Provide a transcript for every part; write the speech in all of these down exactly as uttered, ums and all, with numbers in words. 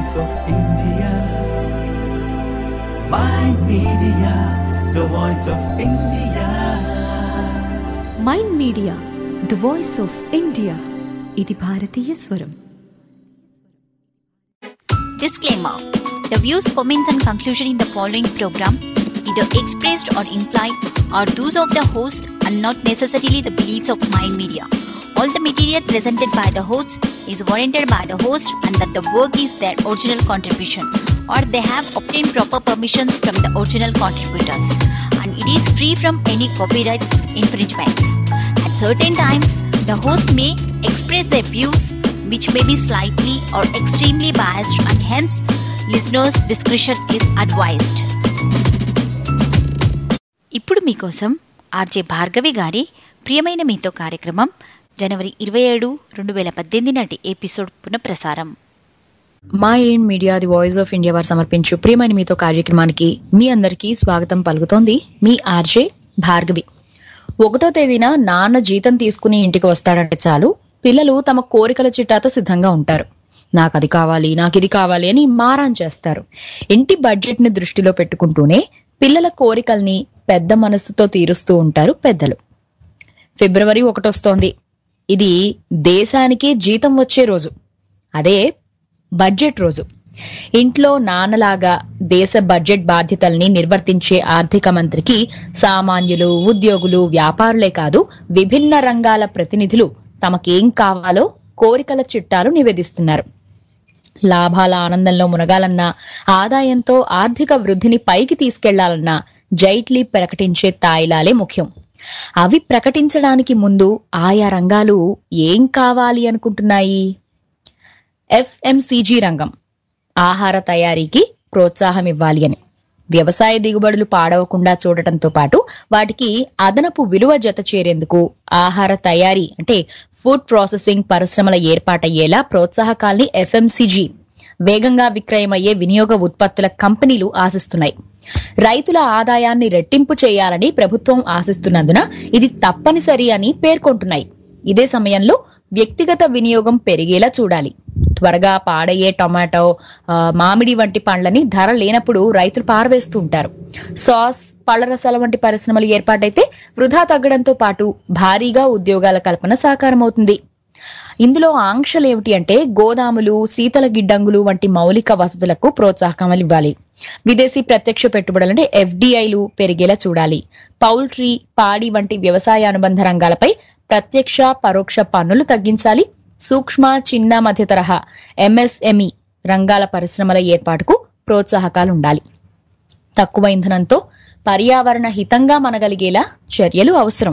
voice of India. Mind Media, the voice of India. Mind Media, the voice of India. ఇది భారతీయ స్వరం. Disclaimer. The views, comments and conclusion in the following program either expressed or implied are those of the host and not necessarily the beliefs of Mind Media. All the material presented by the host is warranted by the host and that the work is their original contribution or they have obtained proper permissions from the original contributors and it is free from any copyright infringements. At certain times, the host may express their views which may be slightly or extremely biased and hence listeners' discretion is advised. ఇప్పుడు మీకోసం RJ Bhargavi గారి ప్రియమైన మీతో కార్యక్రమం జనవరి ఇరవై ఏడు రెండు వేల పద్దెనిమిది నాటి ఎపిసోడ్ పునఃప్రసారం. MyInd media the voice of India వారు సమర్పించు ప్రియమైన మీతో కార్యక్రమానికి మీ అందరికీ స్వాగతం పలుకుతోంది మీ ఆర్జే భార్గవి. ఒకటో తేదీన నాన్న జీతం తీసుకుని ఇంటికి వస్తాడంటే చాలు పిల్లలు తమ కోరికల చిట్టాతో సిద్ధంగా ఉంటారు. నాకు అది కావాలి, నాకు ఇది కావాలి అని మారాన్ చేస్తారు. ఇంటి బడ్జెట్ ని దృష్టిలో పెట్టుకుంటూనే పిల్లల కోరికల్ని పెద్ద మనసుతో తీరుస్తూ ఉంటారు పెద్దలు. ఫిబ్రవరి ఒకటొస్తోంది. ఇది దేశానికే జీతం వచ్చే రోజు, అదే బడ్జెట్ రోజు. ఇంట్లో నాన్నలాగా దేశ బడ్జెట్ బాధ్యతల్ని నిర్వర్తించే ఆర్థిక మంత్రికి సామాన్యులు, ఉద్యోగులు, వ్యాపారులే కాదు విభిన్న రంగాల ప్రతినిధులు తమకేం కావాలో కోరికల చిట్టాలు నివేదిస్తున్నారు. లాభాల ఆనందంలో మునగాలన్నా, ఆదాయంతో ఆర్థిక వృద్ధిని పైకి తీసుకెళ్లాలన్నా జైట్లీ ప్రకటించే తాయిలాలే ముఖ్యం. అవి ప్రకటించడానికి ముందు ఆయా రంగాలు ఏం కావాలి అనుకుంటున్నాయి? ఎఫ్ఎంసీజీ రంగం ఆహార తయారీకి ప్రోత్సాహం ఇవ్వాలి అని, వ్యవసాయ దిగుబడులు పాడవకుండా చూడటంతో పాటు వాటికి అదనపు విలువ జత చేరేందుకు ఆహార తయారీ అంటే ఫుడ్ ప్రాసెసింగ్ పరిశ్రమల ఏర్పాటయ్యేలా ప్రోత్సాహకాల్ని ఎఫ్ఎంసీజీ వేగంగా విక్రయమయ్యే వినియోగ ఉత్పత్తుల కంపెనీలు ఆశిస్తున్నాయి. రైతుల ఆదాయాన్ని రెట్టింపు చేయాలని ప్రభుత్వం ఆశిస్తున్నందున ఇది తప్పనిసరి అని పేర్కొంటున్నాయి. ఇదే సమయంలో వ్యక్తిగత వినియోగం పెరిగేలా చూడాలి. త్వరగా పాడయ్యే టొమాటో, మామిడి వంటి పండ్లని ధర లేనప్పుడు రైతులు పారవేస్తూ ఉంటారు. సాస్, పళ్లరసాల వంటి పరిశ్రమలు ఏర్పాటైతే వృధా తగ్గడంతో పాటు భారీగా ఉద్యోగాల కల్పన సాకారమవుతుంది. ఇందులో ఆంక్షలు ఏమిటి అంటే గోదాములు, శీతల గిడ్డంగులు వంటి మౌలిక వసతులకు ప్రోత్సాహకం ఇవ్వాలి. విదేశీ ప్రత్యక్ష పెట్టుబడులంటే ఎఫ్డిఐలు పెరిగేలా చూడాలి. పౌల్ట్రీ, పాడి వంటి వ్యవసాయ అనుబంధ రంగాలపై ప్రత్యక్ష, పరోక్ష పన్నులు తగ్గించాలి. సూక్ష్మ, చిన్న, మధ్య తరహా ఎంఎస్ఎంఈ రంగాల పరిశ్రమల ఏర్పాటుకు ప్రోత్సాహకాలు ఉండాలి. తక్కువ ఇంధనంతో పర్యావరణ హితంగా మనగలిగేలా చర్యలు అవసరం.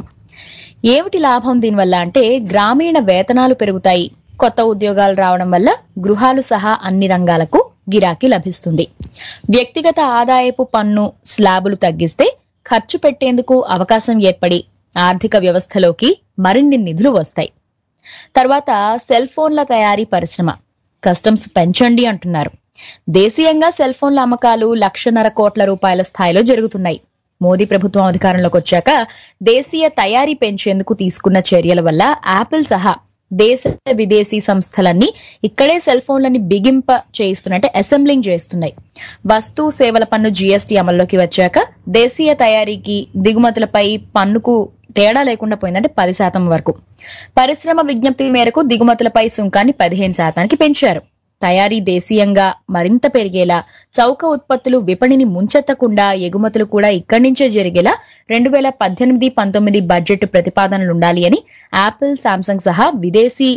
ఏమిటి లాభం దీనివల్ల అంటే గ్రామీణ వేతనాలు పెరుగుతాయి. కొత్త ఉద్యోగాలు రావడం వల్ల గృహాలు సహా అన్ని రంగాలకు గిరాకీ లభిస్తుంది. వ్యక్తిగత ఆదాయపు పన్ను స్లాబులు తగ్గిస్తే ఖర్చు పెట్టేందుకు అవకాశం ఏర్పడి ఆర్థిక వ్యవస్థలోకి మరిన్ని నిధులు వస్తాయి. తర్వాత సెల్ ఫోన్ల తయారీ పరిశ్రమ కస్టమ్స్ పెంచండి అంటున్నారు. దేశీయంగా సెల్ ఫోన్ల అమ్మకాలు లక్షన్నర కోట్ల రూపాయల స్థాయిలో జరుగుతున్నాయి. మోదీ ప్రభుత్వం అధికారంలోకి వచ్చాక దేశీయ తయారీ పెంచేందుకు తీసుకున్న చర్యల వల్ల యాపిల్ సహా దేశ విదేశీ సంస్థలన్నీ ఇక్కడే సెల్ ఫోన్లని బిగింప చేయిస్తున్నాయి, అసెంబ్లింగ్ చేస్తున్నాయి. వస్తు సేవల పన్ను జీఎస్టీ అమల్లోకి వచ్చాక దేశీయ తయారీకి దిగుమతులపై పన్నుకు తేడా లేకుండా పోయిందంటే పది శాతం వరకు. పరిశ్రమ విజ్ఞప్తి మేరకు దిగుమతులపై సుంకాన్ని పదిహేను శాతానికి పెంచారు. తయారీ దేశీయంగా మరింత పెరిగేలా, చౌక ఉత్పత్తులు విపణిని ముంచెత్తకుండా ఎగుమతులు కూడా ఇక్కడి నుంచే జరిగేలా రెండు వేల పద్దెనిమిది పంతొమ్మిది బడ్జెట్ ప్రతిపాదనలుండాలి అని యాపిల్, శాంసంగ్ సహా విదేశీ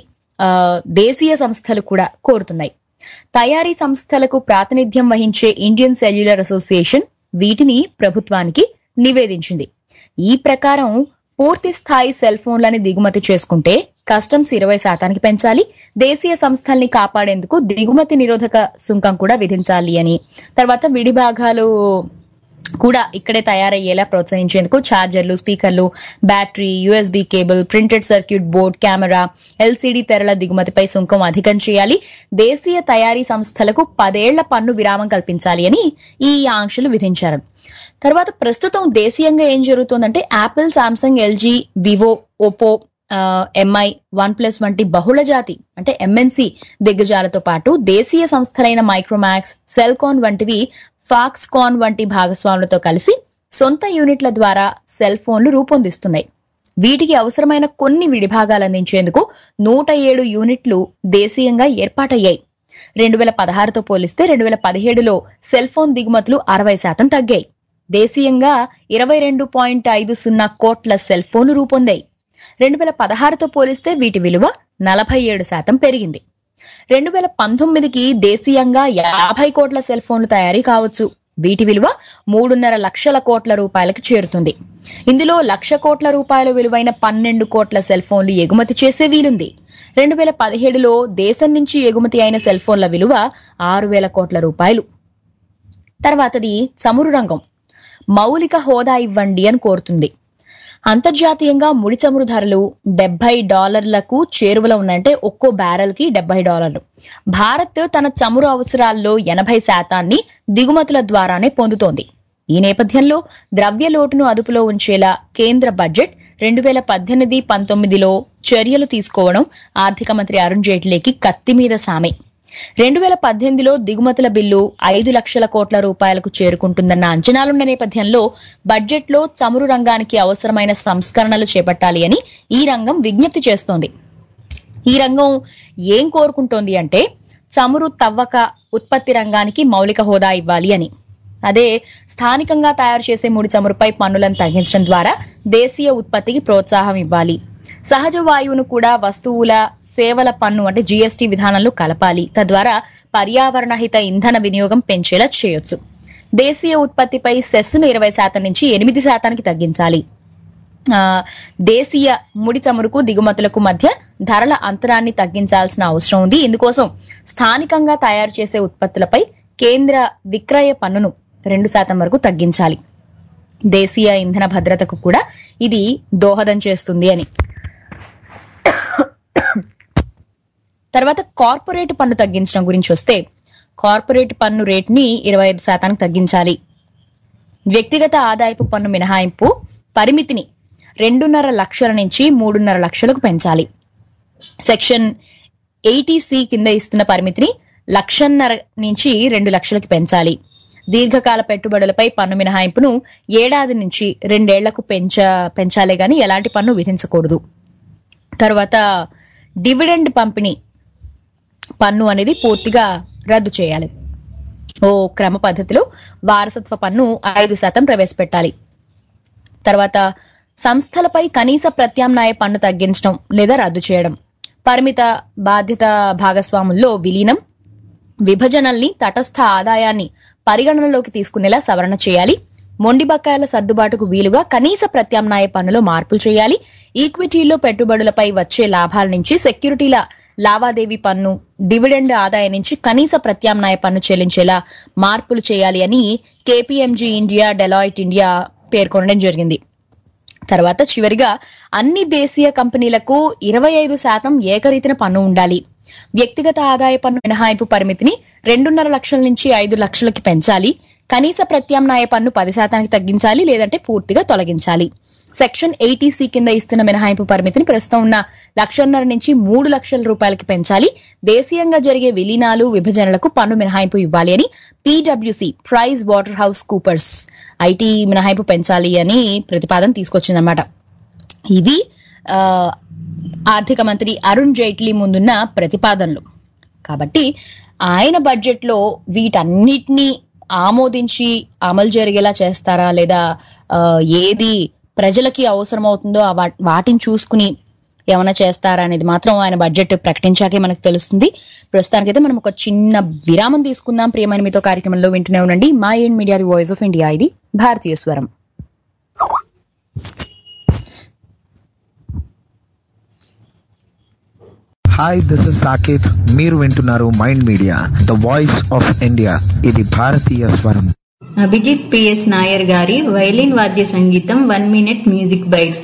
దేశీయ సంస్థలు కూడా కోరుతున్నాయి. తయారీ సంస్థలకు ప్రాతినిధ్యం వహించే ఇండియన్ సెల్యులర్ అసోసియేషన్ వీటిని ప్రభుత్వానికి నివేదించింది. ఈ ప్రకారం పూర్తి స్థాయి సెల్ ఫోన్లని దిగుమతి చేసుకుంటే కస్టమ్స్ ఇరవై శాతానికి పెంచాలి. దేశీయ సంస్థల్ని కాపాడేందుకు దిగుమతి నిరోధక సుంకం కూడా విధించాలి అని, తర్వాత విడి భాగాలు కూడా ఇక్కడే తయారయ్యేలా ప్రోత్సహించేందుకు ఛార్జర్లు, స్పీకర్లు, battery, USB cable, printed circuit board, camera, LCD తెరల దిగుమతిపై సుంకం అధికం చేయాలి. దేశీయ తయారీ సంస్థలకు పదేళ్ల పన్ను విరామం కల్పించాలి అని ఈ ఆంక్షలు విధించారు. తర్వాత ప్రస్తుతం దేశీయంగా ఏం జరుగుతుందంటే Apple, Samsung, LG, Vivo, Oppo, Mi, OnePlus వంటి బహుళజాతి అంటే ఎంఎన్సి దిగ్గజాలతో పాటు దేశీయ సంస్థలైన మైక్రోమాక్స్, సెల్కాన్ వంటివి ఫాక్స్కాన్ వంటి భాగస్వాములతో కలిసి సొంత యూనిట్ల ద్వారా సెల్ ఫోన్లు రూపొందిస్తున్నాయి. వీటికి అవసరమైన కొన్ని విడిభాగాలు అందించేందుకు నూట ఏడు యూనిట్లు దేశీయంగా ఏర్పాటయ్యాయి. రెండు వేల పదహారుతో పోలిస్తే రెండు వేల పదిహేడులో సెల్ ఫోన్ దిగుమతులు అరవై శాతం తగ్గాయి. దేశీయంగా ఇరవై రెండు పాయింట్ ఐదు సున్నా కోట్ల సెల్ ఫోన్లు రూపొందాయి. రెండు వేల పదహారుతో పోలిస్తే వీటి విలువ నలభై ఏడు శాతం పెరిగింది. రెండు వేల పంతొమ్మిదికి దేశీయంగా యాభై కోట్ల సెల్ ఫోన్లు తయారీ కావచ్చు. వీటి విలువ మూడున్నర లక్షల కోట్ల రూపాయలకు చేరుతుంది. ఇందులో లక్ష కోట్ల రూపాయల విలువైన పన్నెండు కోట్ల సెల్ ఫోన్లు ఎగుమతి చేసే వీలుంది. రెండు వేల పదిహేడులో దేశం నుంచి ఎగుమతి అయిన సెల్ ఫోన్ల విలువ ఆరు వేల కోట్ల రూపాయలు. తర్వాతది చమురు రంగం. మౌలిక హోదా ఇవ్వండి అని కోరుతుంది. అంతర్జాతీయంగా ముడి చమురు ధరలు డెబ్బై డాలర్లకు చేరువలో ఉన్నాయంటే ఒక్కో బ్యారెల్ కి డెబ్బై డాలర్లు. భారత్ తన చమురు అవసరాల్లో ఎనభై శాతాన్ని దిగుమతుల ద్వారానే పొందుతోంది. ఈ నేపథ్యంలో ద్రవ్య లోటును అదుపులో ఉంచేలా కేంద్ర బడ్జెట్ రెండు వేల పద్దెనిమిది పంతొమ్మిదిలో చర్యలు తీసుకోవడం ఆర్థిక మంత్రి అరుణ్ జైట్లీకి కత్తి మీద సామే. రెండు వేల పద్దెనిమిదిలో దిగుమతుల బిల్లు ఐదు లక్షల కోట్ల రూపాయలకు చేరుకుంటుందన్న అంచనాలున్న నేపథ్యంలో బడ్జెట్లో చమురు రంగానికి అవసరమైన సంస్కరణలు చేపట్టాలి అని ఈ రంగం విజ్ఞప్తి చేస్తోంది. ఈ రంగం ఏం కోరుకుంటోంది అంటే చమురు తవ్వక ఉత్పత్తి రంగానికి మౌలిక హోదా ఇవ్వాలి అని. అదే స్థానికంగా తయారు చేసే ముడి చమురుపై పన్నులను తగ్గించడం ద్వారా దేశీయ ఉత్పత్తికి ప్రోత్సాహం ఇవ్వాలి. సహజ వాయువును కూడా వస్తువుల సేవల పన్ను అంటే జీఎస్టీ విధానంలో కలపాలి. తద్వారా పర్యావరణహిత ఇంధన వినియోగం పెంచేలా చేయొచ్చు. దేశీయ ఉత్పత్తిపై సెస్సును ఇరవై శాతం నుంచి ఎనిమిది శాతానికి తగ్గించాలి. ఆ దేశీయ ముడి చమురుకు దిగుమతులకు మధ్య ధరల అంతరాన్ని తగ్గించాల్సిన అవసరం ఉంది. ఇందుకోసం స్థానికంగా తయారు చేసే ఉత్పత్తులపై కేంద్ర విక్రయ పన్నును రెండు శాతం వరకు తగ్గించాలి. దేశీయ ఇంధన భద్రతకు కూడా ఇది దోహదం చేస్తుంది అని. తర్వాత కార్పొరేట్ పన్ను తగ్గించడం గురించి వస్తే కార్పొరేట్ పన్ను రేటుని ఇరవై ఐదు శాతానికి తగ్గించాలి. వ్యక్తిగత ఆదాయపు పన్ను మినహాయింపు పరిమితిని రెండున్నర లక్షల నుంచి మూడున్నర లక్షలకు పెంచాలి. సెక్షన్ ఎయిటీ సి కింద ఇస్తున్న పరిమితిని లక్షన్నర నుంచి రెండు లక్షలకి పెంచాలి. దీర్ఘకాల పెట్టుబడులపై పన్ను మినహాయింపును ఏడాది నుంచి రెండేళ్లకు పెంచ పెంచాలే గాని ఎలాంటి పన్ను విధించకూడదు. తర్వాత డివిడెండ్ పంపిణీ పన్ను అనేది పూర్తిగా రద్దు చేయాలి. ఓ క్రమ పద్ధతిలో వారసత్వ పన్ను ఐదు శాతం ప్రవేశపెట్టాలి. తర్వాత సంస్థలపై కనీస ప్రత్యామ్నాయ పన్ను తగ్గించడం లేదా రద్దు చేయడం, పరిమిత బాధ్యత భాగస్వాముల్లో విలీనం, విభజనల్ని తటస్థ ఆదాయాన్ని పరిగణనలోకి తీసుకునేలా సవరణ చేయాలి. మొండి బకాయిల సర్దుబాటుకు వీలుగా కనీస ప్రత్యామ్నాయ పన్నులో మార్పులు చేయాలి. ఈక్విటీలో పెట్టుబడులపై వచ్చే లాభాల నుంచి సెక్యూరిటీల లావాదేవీ పన్ను, డివిడెండ్ ఆదాయం నుంచి కనీస ప్రత్యామ్నాయ పన్ను చెల్లించేలా మార్పులు చేయాలి అని కేపీఎంజీ ఇండియా, డెలాయిట్ ఇండియా పేర్కొనడం జరిగింది. తర్వాత చివరిగా అన్ని దేశీయ కంపెనీలకు ఇరవై ఐదు శాతం ఏకరీతిన పన్ను ఉండాలి. వ్యక్తిగత ఆదాయ పన్ను మినహాయింపు పరిమితిని రెండున్నర లక్షల నుంచి ఐదు లక్షలకి పెంచాలి. కనీస ప్రత్యామ్నాయ పన్ను పది శాతానికి తగ్గించాలి లేదంటే పూర్తిగా తొలగించాలి. సెక్షన్ ఎయిటీ సి కింద ఇస్తున్న మినహాయింపు పరిమితిని ప్రస్తుతం ఉన్న లక్షన్నర నుంచి మూడు లక్షల రూపాయలకి పెంచాలి. దేశీయంగా జరిగే విలీనాలు, విభజనలకు పన్ను మినహాయింపు ఇవ్వాలి అని పీడబ్ల్యూసీ PricewaterhouseCoopers IT మినహాయింపు పెంచాలి అని ప్రతిపాదన తీసుకొచ్చిందన్నమాట. ఇవి ఆ ఆర్థిక మంత్రి అరుణ్ జైట్లీ ముందున్న ప్రతిపాదనలు. కాబట్టి ఆయన బడ్జెట్ లో వీటన్నిటినీ ఆమోదించి అమలు జరిగేలా చేస్తారా లేదా ఏది ప్రజలకి అవసరం అవుతుందో వాటిని చూసుకుని ఏమైనా చేస్తారా అనేది మాత్రం ఆయన బడ్జెట్ ప్రకటించాకే మనకు తెలుస్తుంది. ప్రస్తుతానికైతే మనం ఒక చిన్న విరామం తీసుకుందాం. ప్రియమైన మీతో కార్యక్రమంలో వింటూనే ఉండండి MyInd media, the voice of India. ఇది భారతీయ స్వరం. Hi, this is Saketh. మీరు వింటున్నారు mind media, the voice of India. ఇది భారతీయ స్వరం. అభిజిత్ పిఎస్ నాయర్ గారి వైలిన్ వాద్య సంగీతం వన్ మినిట్ మ్యూజిక్ బైట్.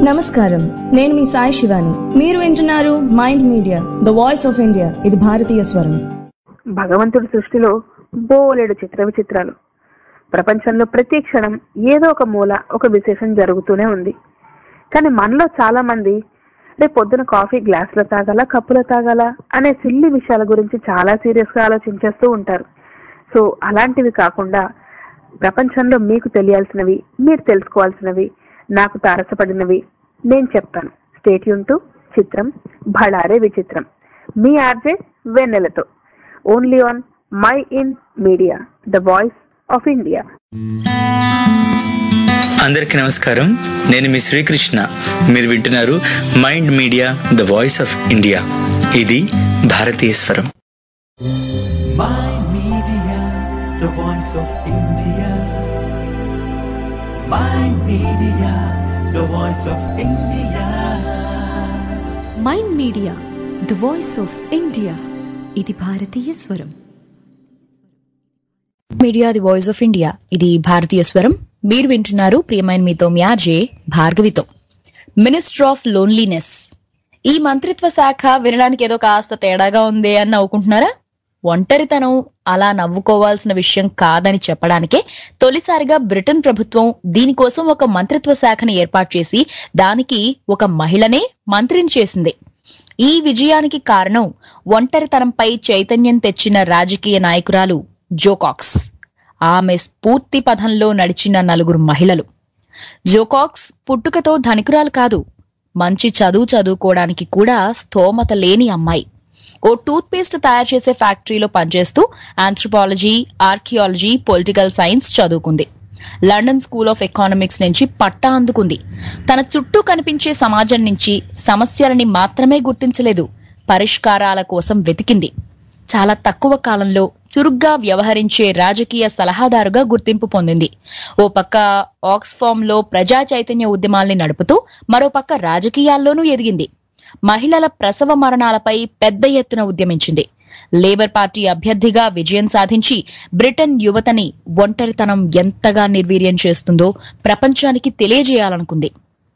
నమస్కారం, నేను మీ సాయి శివాని. మీరు వింటున్నారు mind media, the voice of India. ఇది భారతీయ స్వరం. భగవంతుడి సృష్టిలో బోలెడు చిత్ర విచిత్రాలు. ప్రపంచంలో ప్రతి క్షణం ఏదో ఒక మూల ఒక విశేషం జరుగుతూనే ఉంది. కానీ మనలో చాలా మంది రేపు పొద్దున కాఫీ గ్లాసులో తాగాల కప్పులో తాగాల అనే సిల్లి విషయాల గురించి చాలా సీరియస్ గా ఆలోచించేస్తూ ఉంటారు. సో అలాంటివి కాకుండా ప్రపంచంలో మీకు తెలియాల్సినవి, మీరు తెలుసుకోవాల్సినవి, నాకు తారసపడినవి నేను చెప్తాను. స్టే ట్యూన్ టు చిత్రం భళారే విచిత్రం, మీ ఆర్జే వెన్నెలతో, only on my in media, the voice of India. అందరికీ నమస్కారం, నేను మీ శ్రీకృష్ణ. మీరు వింటున్నారు mind media, the voice of India. ఇది భారతీయ స్వరం. Mind Media, the voice of India. Mind Media, the voice of India. MyInd media, the voice of India. ఇది భారతీయ స్వరం. Media, the voice of India. ఇది భారతీయ స్వరం. మీరు వింటున్నారు ప్రియమైన మీతో మీ ఆర్జే భార్గవితో. Minister of loneliness. ఈ మంత్రిత్వ శాఖ వినడానికి ఏదో కాస్త తేడాగా ఉంది అని నవ్వుకుంటున్నారా? ఒంటరితనం అలా నవ్వుకోవాల్సిన విషయం కాదని చెప్పడానికే తొలిసారిగా బ్రిటన్ ప్రభుత్వం దీనికోసం ఒక మంత్రిత్వ శాఖను ఏర్పాటు చేసి దానికి ఒక మహిళనే మంత్రిని చేసింది. ఈ విజయానికి కారణం ఒంటరితనంపై చైతన్యం తెచ్చిన రాజకీయ నాయకురాలు జో కాక్స్. ఆమె స్ఫూర్తి పథంలో నడిచిన నలుగురు మహిళలు. జో కాక్స్ పుట్టుకతో ధనికురాలు కాదు, మంచి చదువు చదువుకోవడానికి కూడా స్తోమత లేని అమ్మాయి. ఓ టూత్ పేస్ట్ తయారు చేసే ఫ్యాక్టరీలో పనిచేస్తూ ఆంథ్రోపాలజీ, ఆర్కియాలజీ, పొలిటికల్ సైన్స్ చదువుకుంది. లండన్ స్కూల్ ఆఫ్ ఎకనామిక్స్ నుంచి పట్టా అందుకుంది. తన చుట్టూ కనిపించే సమాజం నుంచి సమస్యలని మాత్రమే గుర్తించలేదు, పరిష్కారాల కోసం వెతికింది. చాలా తక్కువ కాలంలో చురుగ్గా వ్యవహరించే రాజకీయ సలహాదారుగా గుర్తింపు పొందింది. ఓ పక్క ఆక్స్ఫామ్ లో ప్రజా చైతన్య ఉద్యమాల్ని నడుపుతూ మరోపక్క రాజకీయాల్లోనూ ఎదిగింది. మహిళల ప్రసవ మరణాలపై పెద్ద ఎత్తున ఉద్యమించింది. లేబర్ పార్టీ అభ్యర్థిగా విజయం సాధించి బ్రిటన్ యువతని ఒంటరితనం ఎంతగా నిర్వీర్యం చేస్తుందో ప్రపంచానికి తెలియజేయాలనుకుంది.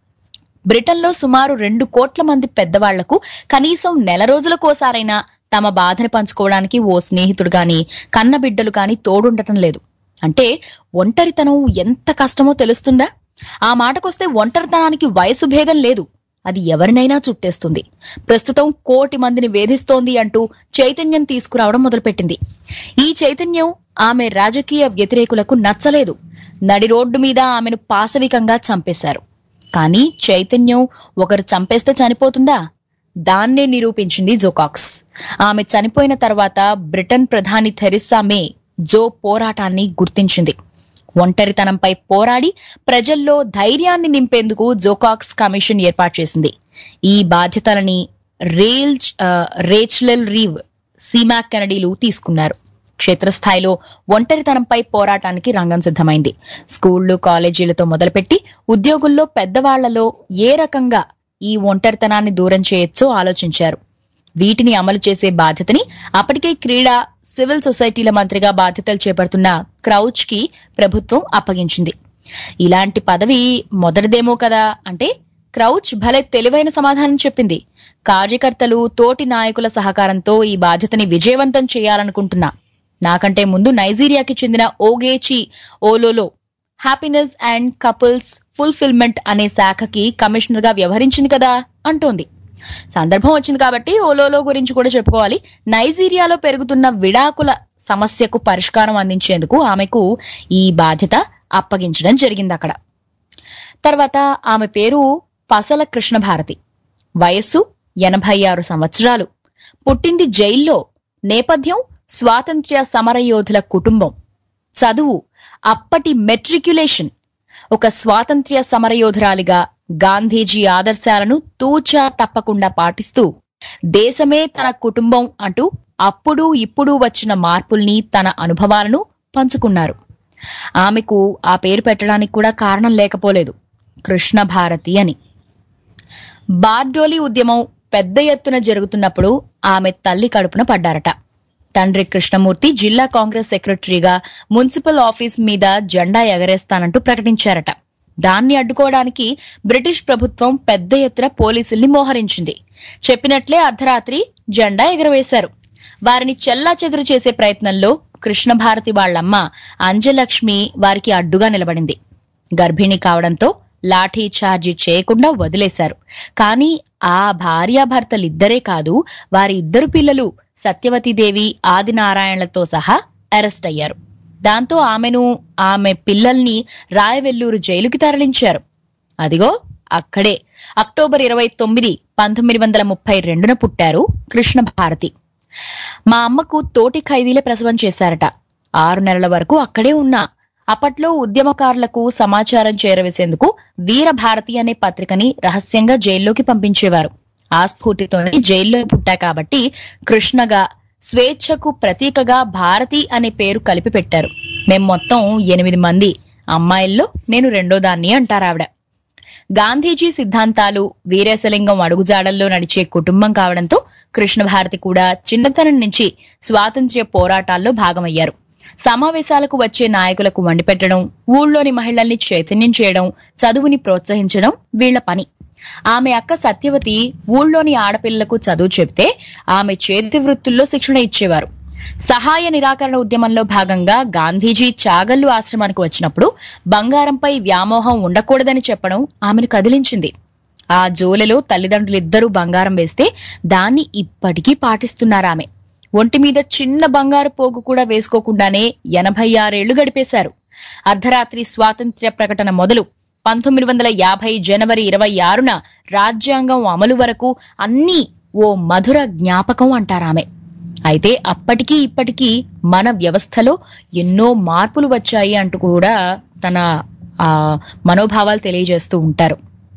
బ్రిటన్లో సుమారు రెండు కోట్ల మంది పెద్దవాళ్లకు కనీసం నెల రోజులకోసారైనా తమ బాధని పంచుకోవడానికి ఓ స్నేహితుడు గాని కన్నబిడ్డలు కాని తోడుండటం లేదు. అంటే ఒంటరితనం ఎంత కష్టమో తెలుస్తుందా? ఆ మాటకొస్తే ఒంటరితనానికి వయసు భేదం లేదు, అది ఎవరినైనా చుట్టేస్తుంది. ప్రస్తుతం కోటి మందిని వేధిస్తోంది అంటూ చైతన్యం తీసుకురావడం మొదలుపెట్టింది. ఈ చైతన్యం ఆమె రాజకీయ వ్యతిరేకులకు నచ్చలేదు. నడి రోడ్డు మీద ఆమెను పాశవికంగా చంపేశారు. కానీ చైతన్యం ఒకరు చంపేస్తే చనిపోతుందా? దాన్నే నిరూపించింది జో కాక్స్. ఆమె చనిపోయిన తర్వాత బ్రిటన్ ప్రధాని థెరిసా మే జో పోరాటాన్ని గుర్తించింది. ఒంటరితనంపై పోరాడి ప్రజల్లో ధైర్యాన్ని నింపేందుకు జో కాక్స్ కమిషన్ ఏర్పాటు చేసింది. ఈ బాధ్యతలని రేల్జ్ రేచ్లెల్ రీవ్, సీమాక్ కెనడీలు తీసుకున్నారు. క్షేత్రస్థాయిలో ఒంటరితనంపై పోరాటానికి రంగం సిద్ధమైంది. స్కూళ్లు, కాలేజీలతో మొదలుపెట్టి ఉద్యోగుల్లో పెద్దవాళ్లలో ఏ రకంగా ఈ ఒంటరితనాన్ని దూరం చేయొచ్చో ఆలోచించారు. వీటిని అమలు చేసే బాధ్యతని అప్పటికే క్రీడా, సివిల్ సొసైటీల మంత్రిగా బాధ్యతలు చేపడుతున్న క్రౌచ్ కి ప్రభుత్వం అప్పగించింది. ఇలాంటి పదవి మొదటిదేమో కదా అంటే క్రౌచ్ భలే తెలివైన సమాధానం చెప్పింది. కార్యకర్తలు, తోటి నాయకుల సహకారంతో ఈ బాధ్యతని విజయవంతం చేయాలనుకుంటున్నా. నాకంటే ముందు నైజీరియాకి చెందిన Ogechi Ololo happiness and couples fulfilment అనే శాఖకి కమిషనర్ గా వ్యవహరించింది కదా అంటోంది. సందర్భం వచ్చింది కాబట్టి ఓలోలో గురించి కూడా చెప్పుకోవాలి. నైజీరియాలో పెరుగుతున్న విడాకుల సమస్యకు పరిష్కారం అందించేందుకు ఆమెకు ఈ బాధ్యత అప్పగించడం జరిగింది అక్కడ. తర్వాత ఆమె పేరు పసల కృష్ణభారతి. వయస్సు ఎనభై ఆరు సంవత్సరాలు. పుట్టింది జైల్లో. నేపథ్యం స్వాతంత్ర్య సమరయోధుల కుటుంబం. చదువు అప్పటి మెట్రిక్యులేషన్. ఒక స్వాతంత్ర్య సమరయోధురాలిగా గాంధీజీ ఆదర్శాలను తూచా తప్పకుండా పాటిస్తూ దేశమే తన కుటుంబం అంటూ అప్పుడు ఇప్పుడు వచ్చిన మార్పుల్ని, తన అనుభవాలను పంచుకున్నారు. ఆమెకు ఆ పేరు పెట్టడానికి కూడా కారణం లేకపోలేదు, కృష్ణభారతి అని. బార్డోలి ఉద్యమం పెద్ద ఎత్తున జరుగుతున్నప్పుడు ఆమె తల్లి కడుపున పడ్డారట. తండ్రి కృష్ణమూర్తి జిల్లా కాంగ్రెస్ సెక్రటరీగా మున్సిపల్ ఆఫీస్ మీద జెండా ఎగరేస్తానంటూ ప్రకటించారట. దాన్ని అడ్డుకోవడానికి బ్రిటిష్ ప్రభుత్వం పెద్ద ఎత్తున పోలీసుల్ని మోహరించింది. చెప్పినట్లే అర్ధరాత్రి జెండా ఎగరవేశారు. వారిని చెల్లాచెదురు చేసే ప్రయత్నంలో కృష్ణభారతి వాళ్లమ్మ అంజలక్ష్మి వారికి అడ్డుగా నిలబడింది. గర్భిణి కావడంతో లాఠీ చార్జీ చేయకుండా వదిలేశారు. కానీ ఆ భార్యాభర్తలిద్దరే కాదు, వారి ఇద్దరు పిల్లలు సత్యవతీదేవి, ఆదినారాయణలతో సహా అరెస్ట్ అయ్యారు. దాంతో ఆమెను, ఆమె పిల్లల్ని రాయవెల్లూరు జైలుకి తరలించారు. అదిగో అక్కడే అక్టోబర్ ఇరవై తొమ్మిది పంతొమ్మిది వందల ముప్పై రెండున పుట్టారు కృష్ణభారతి. మా అమ్మకు తోటి ఖైదీలే ప్రసవం చేశారట. ఆరు నెలల వరకు అక్కడే ఉన్నా. అప్పట్లో ఉద్యమకారులకు సమాచారం చేరవేసేందుకు వీరభారతి అనే పత్రికని రహస్యంగా జైల్లోకి పంపించేవారు. ఆ స్ఫూర్తితోనే జైల్లో పుట్టా కాబట్టి కృష్ణగా, స్వేచ్ఛకు ప్రతీకగా భారతి అనే పేరు కలిపి పెట్టారు. మేం మొత్తం ఎనిమిది మంది. అమ్మాయిల్లో నేను రెండో దాన్ని అంటారావిడ. గాంధీజీ సిద్ధాంతాలు, వీరేశలింగం అడుగుజాడల్లో నడిచే కుటుంబం కావడంతో కృష్ణభారతి కూడా చిన్నతనం నుంచి స్వాతంత్ర్య పోరాటాల్లో భాగమయ్యారు. సమావేశాలకు వచ్చే నాయకులకు వండిపెట్టడం, ఊళ్ళోని మహిళల్ని చైతన్యం చేయడం, చదువుని ప్రోత్సహించడం వీళ్ల పని. ఆమె అక్క సత్యవతి ఊళ్ళోని ఆడపిల్లలకు చదువు చెప్తే ఆమె చేతి వృత్తుల్లో శిక్షణ ఇచ్చేవారు. సహాయ నిరాకరణ ఉద్యమంలో భాగంగా గాంధీజీ చాగల్లు ఆశ్రమానికి వచ్చినప్పుడు బంగారంపై వ్యామోహం ఉండకూడదని చెప్పడం ఆమెను కదిలించింది. ఆ జోలెలో తల్లిదండ్రులిద్దరూ బంగారం వేస్తే దాన్ని ఇప్పటికీ పాటిస్తున్నారామె. ఒంటి మీద చిన్న బంగారు పోగు కూడా వేసుకోకుండానే ఎనభై ఆరేళ్లు గడిపేశారు. అర్ధరాత్రి స్వాతంత్ర్య ప్రకటన మొదలు పంతొమ్మిది వందల యాభై జనవరి ఇరవై ఆరున రాజ్యాంగం అమలు వరకు అన్నీ ఓ మధుర జ్ఞాపకం అంటారామె. అయితే అప్పటికీ ఇప్పటికీ మన వ్యవస్థలో ఎన్నో మార్పులు వచ్చాయి అంటూ కూడా తన ఆ మనోభావాలు తెలియజేస్తూ ఉంటారు.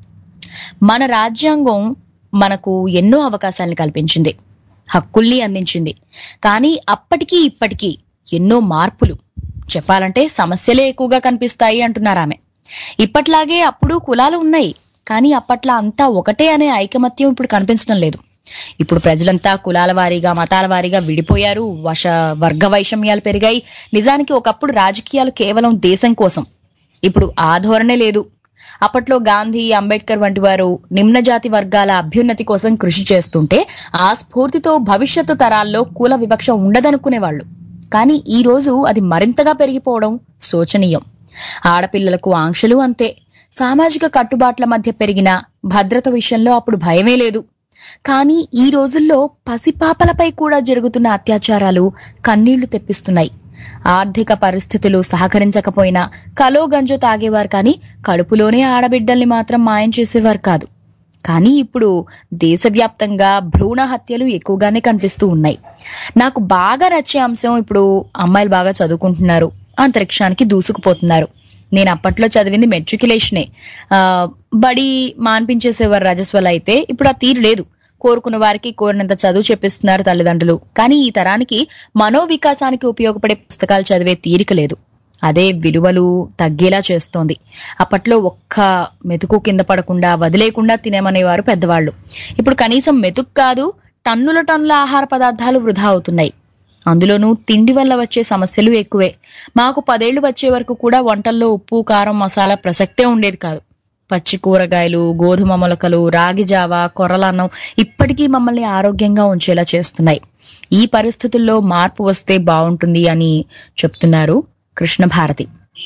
మన రాజ్యాంగం మనకు ఎన్నో అవకాశాలను కల్పించింది, హక్కుల్ని అందించింది. కానీ అప్పటికీ ఇప్పటికీ ఎన్నో మార్పులు, చెప్పాలంటే సమస్యలే ఎక్కువగా కనిపిస్తాయి అంటున్నారామె. ఇప్పట్లాగే అప్పుడు కులాలు ఉన్నాయి, కానీ అప్పట్లో అంతా ఒకటే అనే ఐకమత్యం ఇప్పుడు కనిపించడం లేదు. ఇప్పుడు ప్రజలంతా కులాల వారీగా, మతాల వారీగా విడిపోయారు. వశ వర్గ వైషమ్యాలు పెరిగాయి. నిజానికి ఒకప్పుడు రాజకీయాలు కేవలం దేశం కోసం, ఇప్పుడు ఆ ధోరణే లేదు. అప్పట్లో గాంధీ, అంబేద్కర్ వంటి వారు నిమ్న జాతి వర్గాల అభ్యున్నతి కోసం కృషి చేస్తుంటే ఆ స్ఫూర్తితో భవిష్యత్తు తరాల్లో కుల వివక్ష ఉండదనుకునేవాళ్లు. కానీ ఈ రోజు అది మరింతగా పెరిగిపోవడం శోచనీయం. ఆడపిల్లలకు ఆంక్షలు అంతే. సామాజిక కట్టుబాట్ల మధ్య పెరిగిన భద్రత విషయంలో అప్పుడు భయమే లేదు. కానీ ఈ రోజుల్లో పసిపాపలపై కూడా జరుగుతున్న అత్యాచారాలు కన్నీళ్లు తెప్పిస్తున్నాయి. ఆర్థిక పరిస్థితులు సహకరించకపోయినా కలో గంజో తాగేవారు, కానీ కడుపులోనే ఆడబిడ్డల్ని మాత్రం మాయం చేసేవారు కాదు. కానీ ఇప్పుడు దేశవ్యాప్తంగా భ్రూణ హత్యలు ఎక్కువగానే కనిపిస్తూ ఉన్నాయి. నాకు బాగా నచ్చే అంశం, ఇప్పుడు అమ్మాయిలు బాగా చదువుకుంటున్నారు, అంతరిక్షానికి దూసుకుపోతున్నారు. నేను అప్పట్లో చదివింది మెట్రికులేషనే. ఆ బడి మాన్పించేసేవారు రజస్వల. అయితే ఇప్పుడు ఆ తీరు లేదు. కోరుకున్న వారికి కోరినంత చదువు చెప్పిస్తున్నారు తల్లిదండ్రులు. కానీ ఈ తరానికి మనోవికాసానికి ఉపయోగపడే పుస్తకాలు చదివే తీరిక లేదు. అదే విలువలు తగ్గేలా చేస్తోంది. అప్పట్లో ఒక్క మెతుకు కింద పడకుండా వదిలేకుండా తినేమనేవారు పెద్దవాళ్లు. ఇప్పుడు కనీసం మెతుకు కాదు, టన్నుల టన్నుల ఆహార పదార్థాలు వృధా అవుతున్నాయి. అందులోనూ తిండి వల్ల వచ్చే సమస్యలు ఎక్కువే. మాకు పదేళ్లు వచ్చే వరకు కూడా వంటల్లో ఉప్పు, కారం, మసాలా ప్రసక్తే ఉండేది కాదు. పచ్చి కూరగాయలు, గోధుమ మొలకలు, రాగి జావ, కొర్రలన్నం ఇప్పటికీ మమ్మల్ని ఆరోగ్యంగా ఉంచేలా చేస్తున్నాయి. ఈ పరిస్థితుల్లో మార్పు వస్తే బాగుంటుంది అని చెప్తున్నారు కృష్ణభారతి.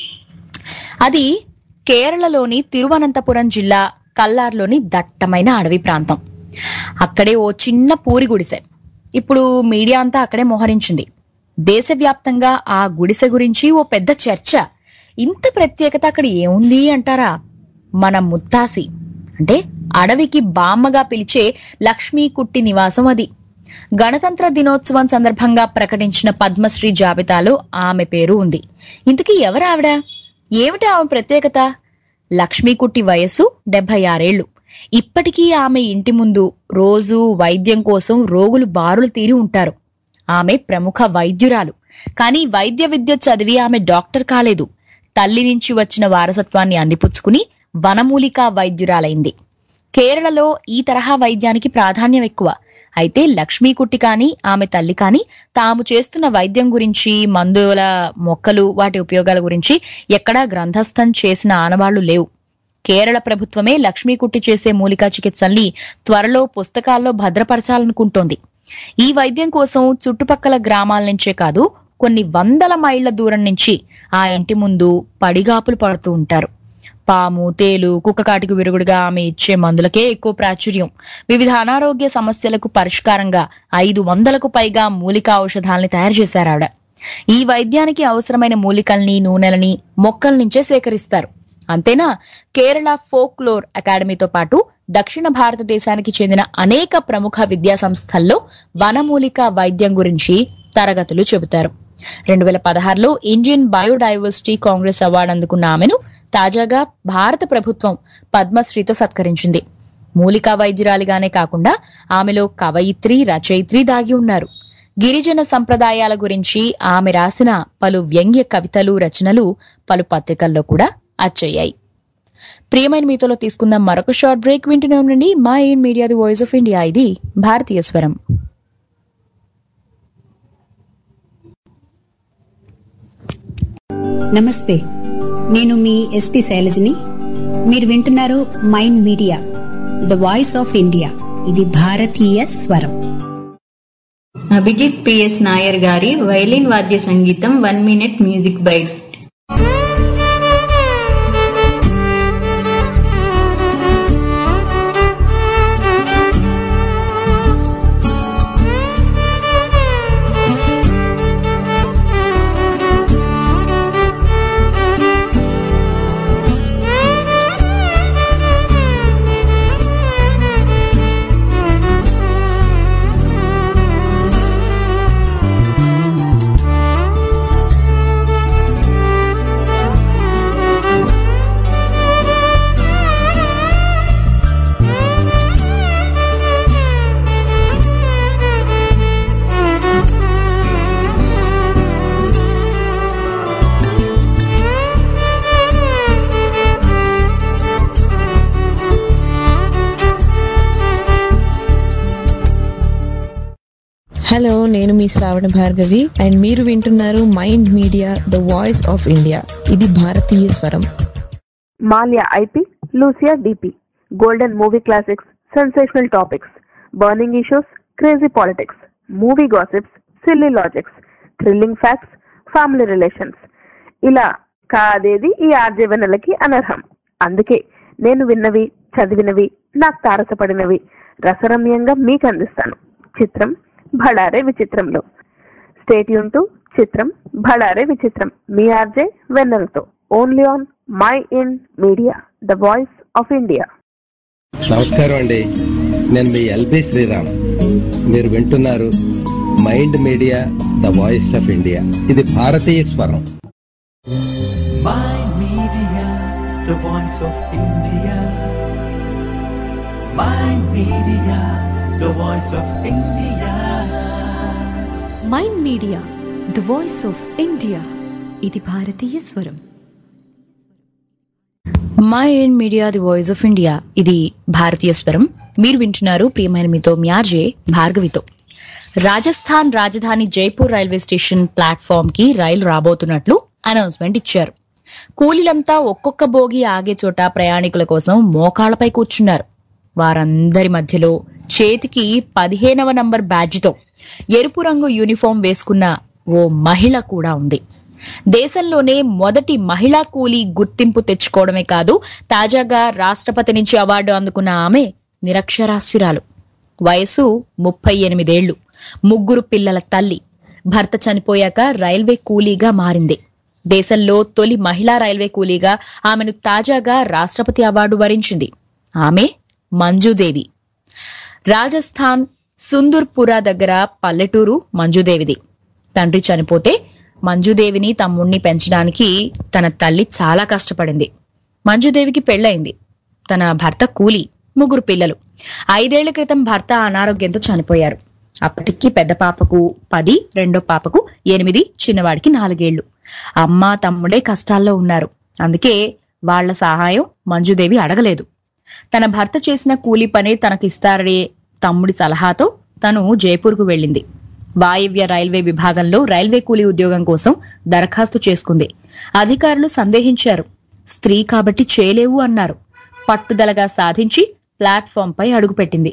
అది కేరళలోని తిరువనంతపురం జిల్లా కల్లార్లోని దట్టమైన అడవి ప్రాంతం. అక్కడే ఓ చిన్న పూరి గుడిసె. ఇప్పుడు మీడియా అంతా అక్కడే మోహరించింది. దేశవ్యాప్తంగా ఆ గుడిసె గురించి ఓ పెద్ద చర్చ. ఇంత ప్రత్యేకత అక్కడ ఏముంది అంటారా? మన ముత్తాసి అంటే అడవికి బామ్మగా పిలిచే లక్ష్మీ కుట్టి నివాసం అది. గణతంత్ర దినోత్సవం సందర్భంగా ప్రకటించిన పద్మశ్రీ జాబితాలో ఆమె పేరు ఉంది. ఇంతకీ ఎవరావిడ? ఏమిటి ఆమె ప్రత్యేకత? లక్ష్మీకుట్టి వయస్సు డెబ్బై ఆరేళ్లు. ఇప్పటికీ ఆమె ఇంటి ముందు రోజు వైద్యం కోసం రోగులు బారులు తీరి ఉంటారు. ఆమె ప్రముఖ వైద్యురాలు. కానీ వైద్య విద్య చదివి ఆమె డాక్టర్ కాలేదు. తల్లి నుంచి వచ్చిన వారసత్వాన్ని అందిపుచ్చుకుని వనమూలికా వైద్యురాలైంది. కేరళలో ఈ తరహా వైద్యానికి ప్రాధాన్యం ఎక్కువ. అయితే లక్ష్మీకుట్టి కాని ఆమె తల్లి కాని తాము చేస్తున్న వైద్యం గురించి, మందుల మొక్కలు, వాటి ఉపయోగాల గురించి ఎక్కడా గ్రంథస్థం చేసిన ఆనవాళ్లు లేవు. కేరళ ప్రభుత్వమే లక్ష్మీకుట్టి చేసే మూలికా చికిత్సల్ని త్వరలో పుస్తకాల్లో భద్రపరచాలనుకుంటోంది. ఈ వైద్యం కోసం చుట్టుపక్కల గ్రామాల నుంచే కాదు, కొన్ని వందల మైళ్ల దూరం నుంచి ఆ ఇంటి ముందు పడిగాపులు పడుతూ ఉంటారు. పాము, తేలు, కుక్కకాటికి విరుగుడుగా ఆమె ఇచ్చే మందులకే ఎక్కువ ప్రాచుర్యం. వివిధ అనారోగ్య సమస్యలకు పరిష్కారంగా ఐదు వందలకు పైగా మూలికా ఔషధాలని తయారు చేశారు ఆవిడ. ఈ వైద్యానికి అవసరమైన మూలికల్ని, నూనెలని మొక్కల నుంచే సేకరిస్తారు. అంతేనా, కేరళ ఫోక్లోర్ అకాడమీతో పాటు దక్షిణ భారతదేశానికి చెందిన అనేక ప్రముఖ విద్యా సంస్థల్లో వనమూలిక వైద్యం గురించి తరగతులు చెబుతారు. రెండు వేల పదహారులో ఇండియన్ బయోడైవర్సిటీ కాంగ్రెస్ అవార్డు అందుకున్న ఆమెను తాజాగా భారత ప్రభుత్వం పద్మశ్రీతో సత్కరించింది. మూలికా వైద్యురాలిగానే కాకుండా ఆమెలో కవయిత్రి, రచయిత్రి దాగి ఉన్నారు. గిరిజన సంప్రదాయాల గురించి ఆమె రాసిన పలు వ్యంగ్య కవితలు, రచనలు పలు పత్రికల్లో కూడా అచ్చయ్యాయి. ప్రియమైన మీతోలో తీసుకుందాం మరొక షార్ట్ బ్రేక్. వింటూనే ఉండండి my in media, the voice of India. ఇది భారతీయ స్వరం. నమస్తే, నేను మీ ఎస్పి శైలజని. మీరు వింటున్నారు mind media, the voice of India. ఇది భారతీయ స్వరం. అభిజిత్ పిఎస్ నాయర్ గారి వైలిన్ వాద్య సంగీతం one minute music bite. Hello, నేను మీ శ్రావణ భార్గవి అండ్ మీరు వింటున్నారు mind media, the voice of India. ఇది భారతీయ స్వరం. మాల్యా ఐపీ, లూసియా డిపి, golden movie classics, sensational topics, burning issues, crazy politics, movie gossips, silly logics, thrilling facts, family relations, ఇలా కాదేది ఈ ఆర్జే వెన్నెలకి అనర్హం. అందుకే నేను విన్నవి, చదివినవి, నాకు తారసపడినవి రసరమ్యంగా మీకు అందిస్తాను. చిత్రం భడారే విచిత్రంలో. స్టేట్ యూన్ టు చిత్రం భడారే విచిత్రం మీ ఆర్జే వెన్నెలతో, only on my in media, the voice of India. నమస్కారం అండి, నేను మీ ఎల్బి శ్రీరామ్. మీరు వింటున్నారు mind media, the voice of India. ఇది భారతీయ స్వరం. Mind Media, the voice of India. Mind Media, the voice of India. MyInd media, the voice of India. ఇది భారతీయ స్వరం. My in media, the voice of India. ఇది భారతీయ స్వరం. మీరు వింటున్నారు ప్రియమైన మీతో మీ ఆర్జే భార్గవితో. రాజస్థాన్ రాజధాని జైపూర్ రైల్వే స్టేషన్ ప్లాట్ఫామ్ కి రైలు రాబోతున్నట్లు అనౌన్స్మెంట్ ఇచ్చారు. కూలీలంతా ఒక్కొక్క బోగి ఆగే చోట ప్రయాణికుల కోసం మోకాళ్లపై కూర్చున్నారు. వారందరి మధ్యలో చేతికి పదిహేనవ నంబర్ బ్యాడ్జితో ఎరుపు రంగు యూనిఫామ్ వేసుకున్న ఓ మహిళ కూడా ఉంది. దేశంలోనే మొదటి మహిళా కూలీ గుర్తింపు తెచ్చుకోవడమే కాదు, తాజాగా రాష్ట్రపతి నుంచి అవార్డు అందుకున్న ఆమె నిరక్షరాస్యురాలు. వయసు ముప్పై ఎనిమిదేళ్లు, ముగ్గురు పిల్లల తల్లి. భర్త చనిపోయాక రైల్వే కూలీగా మారింది. దేశంలో తొలి మహిళా రైల్వే కూలీగా ఆమెను తాజాగా రాష్ట్రపతి అవార్డు వరించింది. ఆమె మంజుదేవి. రాజస్థాన్ సుందర్పురా దగ్గర పల్లెటూరు మంజుదేవిది. తండ్రి చనిపోతే మంజుదేవిని తమ్ముణ్ణి పెంచడానికి తన తల్లి చాలా కష్టపడింది. మంజుదేవికి పెళ్లయింది. తన భర్త కూలీ, ముగ్గురు పిల్లలు. ఐదేళ్ల క్రితం భర్త అనారోగ్యంతో చనిపోయారు. అప్పటికి పెద్ద పాపకు పది, రెండో పాపకు ఎనిమిది, చిన్నవాడికి నాలుగేళ్లు. అమ్మ తమ్ముడే కష్టాల్లో ఉన్నారు. అందుకే వాళ్ల సహాయం మంజుదేవి అడగలేదు. తన భర్త చేసిన కూలీ పనే తనకిస్తారనే తమ్ముడి సలహాతో తను జైపూర్కు వెళ్లింది. వాయవ్య రైల్వే విభాగంలో రైల్వే కూలీ ఉద్యోగం కోసం దరఖాస్తు చేసుకుంది. అధికారులు సందేహించారు. స్త్రీ కాబట్టి చేయలేవు అన్నారు. పట్టుదలగా సాధించి ప్లాట్ఫామ్ పై అడుగుపెట్టింది.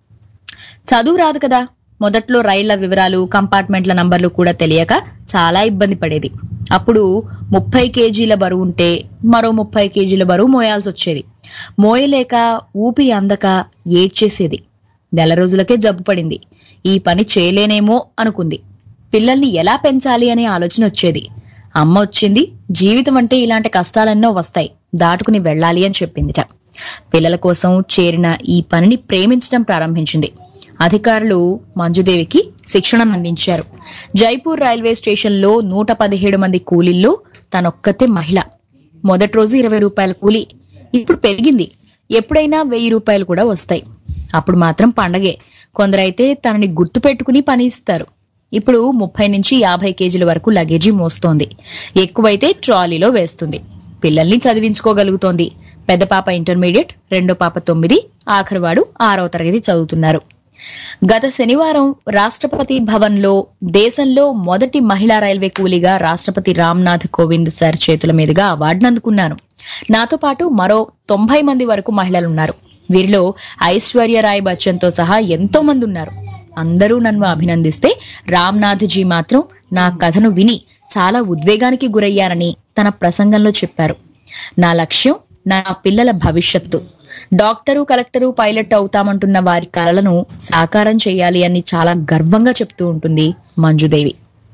చదువు రాదు కదా, మొదట్లో రైళ్ల వివరాలు, కంపార్ట్మెంట్ల నంబర్లు కూడా తెలియక చాలా ఇబ్బంది పడేది. అప్పుడు ముప్పై కేజీల బరువు ఉంటే మరో ముప్పై కేజీల బరువు మోయాల్సి వచ్చేది. మోయలేక ఊపిరి అందక ఏడ్చేసేది. నెల రోజులకే జబ్బు పడింది. ఈ పని చేయలేనేమో అనుకుంది. పిల్లల్ని ఎలా పెంచాలి అనే ఆలోచన వచ్చేది. అమ్మ వచ్చింది, జీవితం అంటే ఇలాంటి కష్టాలెన్నో వస్తాయి, దాటుకుని వెళ్లాలి అని చెప్పిందిట. పిల్లల కోసం చేరిన ఈ పనిని ప్రేమించడం ప్రారంభించింది. అధికారులు మంజుదేవికి శిక్షణను అందించారు. జైపూర్ రైల్వే స్టేషన్ లో నూట పదిహేడు మంది కూలీల్లో తనొక్కతే మహిళ. మొదటి రోజు ఇరవై రూపాయల కూలీ, ఇప్పుడు పెరిగింది. ఎప్పుడైనా వెయ్యి రూపాయలు కూడా వస్తాయి. అప్పుడు మాత్రం పండగే. కొందరైతే తనని గుర్తు పెట్టుకుని పని ఇస్తారు. ఇప్పుడు ముప్పై నుంచి యాభై కేజీల వరకు లగేజీ మోస్తోంది. ఎక్కువైతే ట్రాలీలో వేస్తుంది. పిల్లల్ని చదివించుకోగలుగుతోంది. పెద్ద పాప ఇంటర్మీడియట్, రెండో పాప తొమ్మిది, ఆఖరివాడు ఆరవ తరగతి చదువుతున్నారు. గత శనివారం రాష్ట్రపతి భవన్ లో దేశంలో మొదటి మహిళా రైల్వే కూలీగా రాష్ట్రపతి రామ్నాథ్ కోవింద్ సార్ చేతుల మీదుగా అవార్డును అందుకున్నాను. నాతో పాటు మరో తొంభై మంది వరకు మహిళలున్నారు. వీరిలో ఐశ్వర్య రాయ్ బచ్చన్ తో సహా ఎంతో మంది ఉన్నారు. అందరూ నన్ను అభినందిస్తే రామ్నాథ్ జీ మాత్రం నా కథను విని చాలా ఉద్వేగానికి గురయ్యారని తన ప్రసంగంలో చెప్పారు. నా లక్ష్యం నా పిల్లల భవిష్యత్తు. డాక్టరు, కలెక్టరు, పైలట్ అవుతామంటున్న వారి కలలను సాకారం చేయాలి అని చాలా గర్వంగా చెప్తూ ఉంటుంది మంజుదేవి.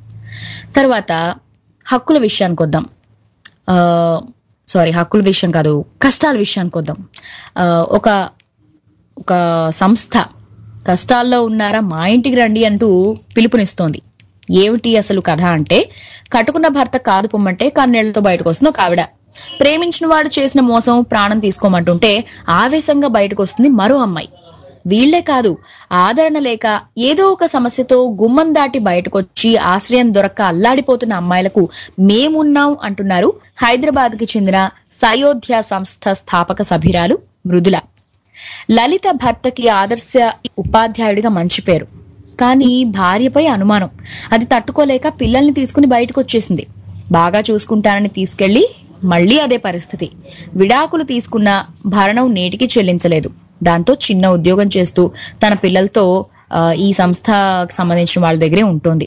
తర్వాత హక్కుల విషయానికి వద్దాం. ఆ సారీ హక్కుల విషయం కాదు, కష్టాల విషయానికి వద్దాం. ఆ ఒక ఒక సంస్థ కష్టాల్లో ఉన్నారా మా ఇంటికి రండి అంటూ పిలుపునిస్తోంది. ఏమిటి అసలు కథ అంటే, కట్టుకున్న భర్త కాదు పొమ్మంటే కన్నీళ్లతో బయటకు వస్తుంది ఒక ఆవిడ. ప్రేమించిన వాడు చేసిన మోసం ప్రాణం తీసుకోమంటుంటే ఆవేశంగా బయటకు వస్తుంది మరో అమ్మాయి. వీళ్లే కాదు, ఆదరణ లేక ఏదో ఒక సమస్యతో గుమ్మం దాటి బయటకొచ్చి ఆశ్రయం దొరక్క అల్లాడిపోతున్న అమ్మాయిలకు మేమున్నాం అంటున్నారు హైదరాబాద్ కి చెందిన సయోధ్య సంస్థ స్థాపక సభ్యురాలు మృదుల. లలిత భర్తకి ఆదర్శ ఉపాధ్యాయుడిగా మంచి పేరు. కానీ భార్యపై అనుమానం. అది తట్టుకోలేక పిల్లల్ని తీసుకుని బయటకు వచ్చేసింది. బాగా చూసుకుంటానని తీసుకెళ్లి మళ్లీ అదే పరిస్థితి. విడాకులు తీసుకున్న భరణం నేటికి చెల్లించలేదు. దాంతో చిన్న ఉద్యోగం చేస్తూ తన పిల్లలతో ఈ సంస్థకు సంబంధించిన వాళ్ళ దగ్గరే ఉంటుంది.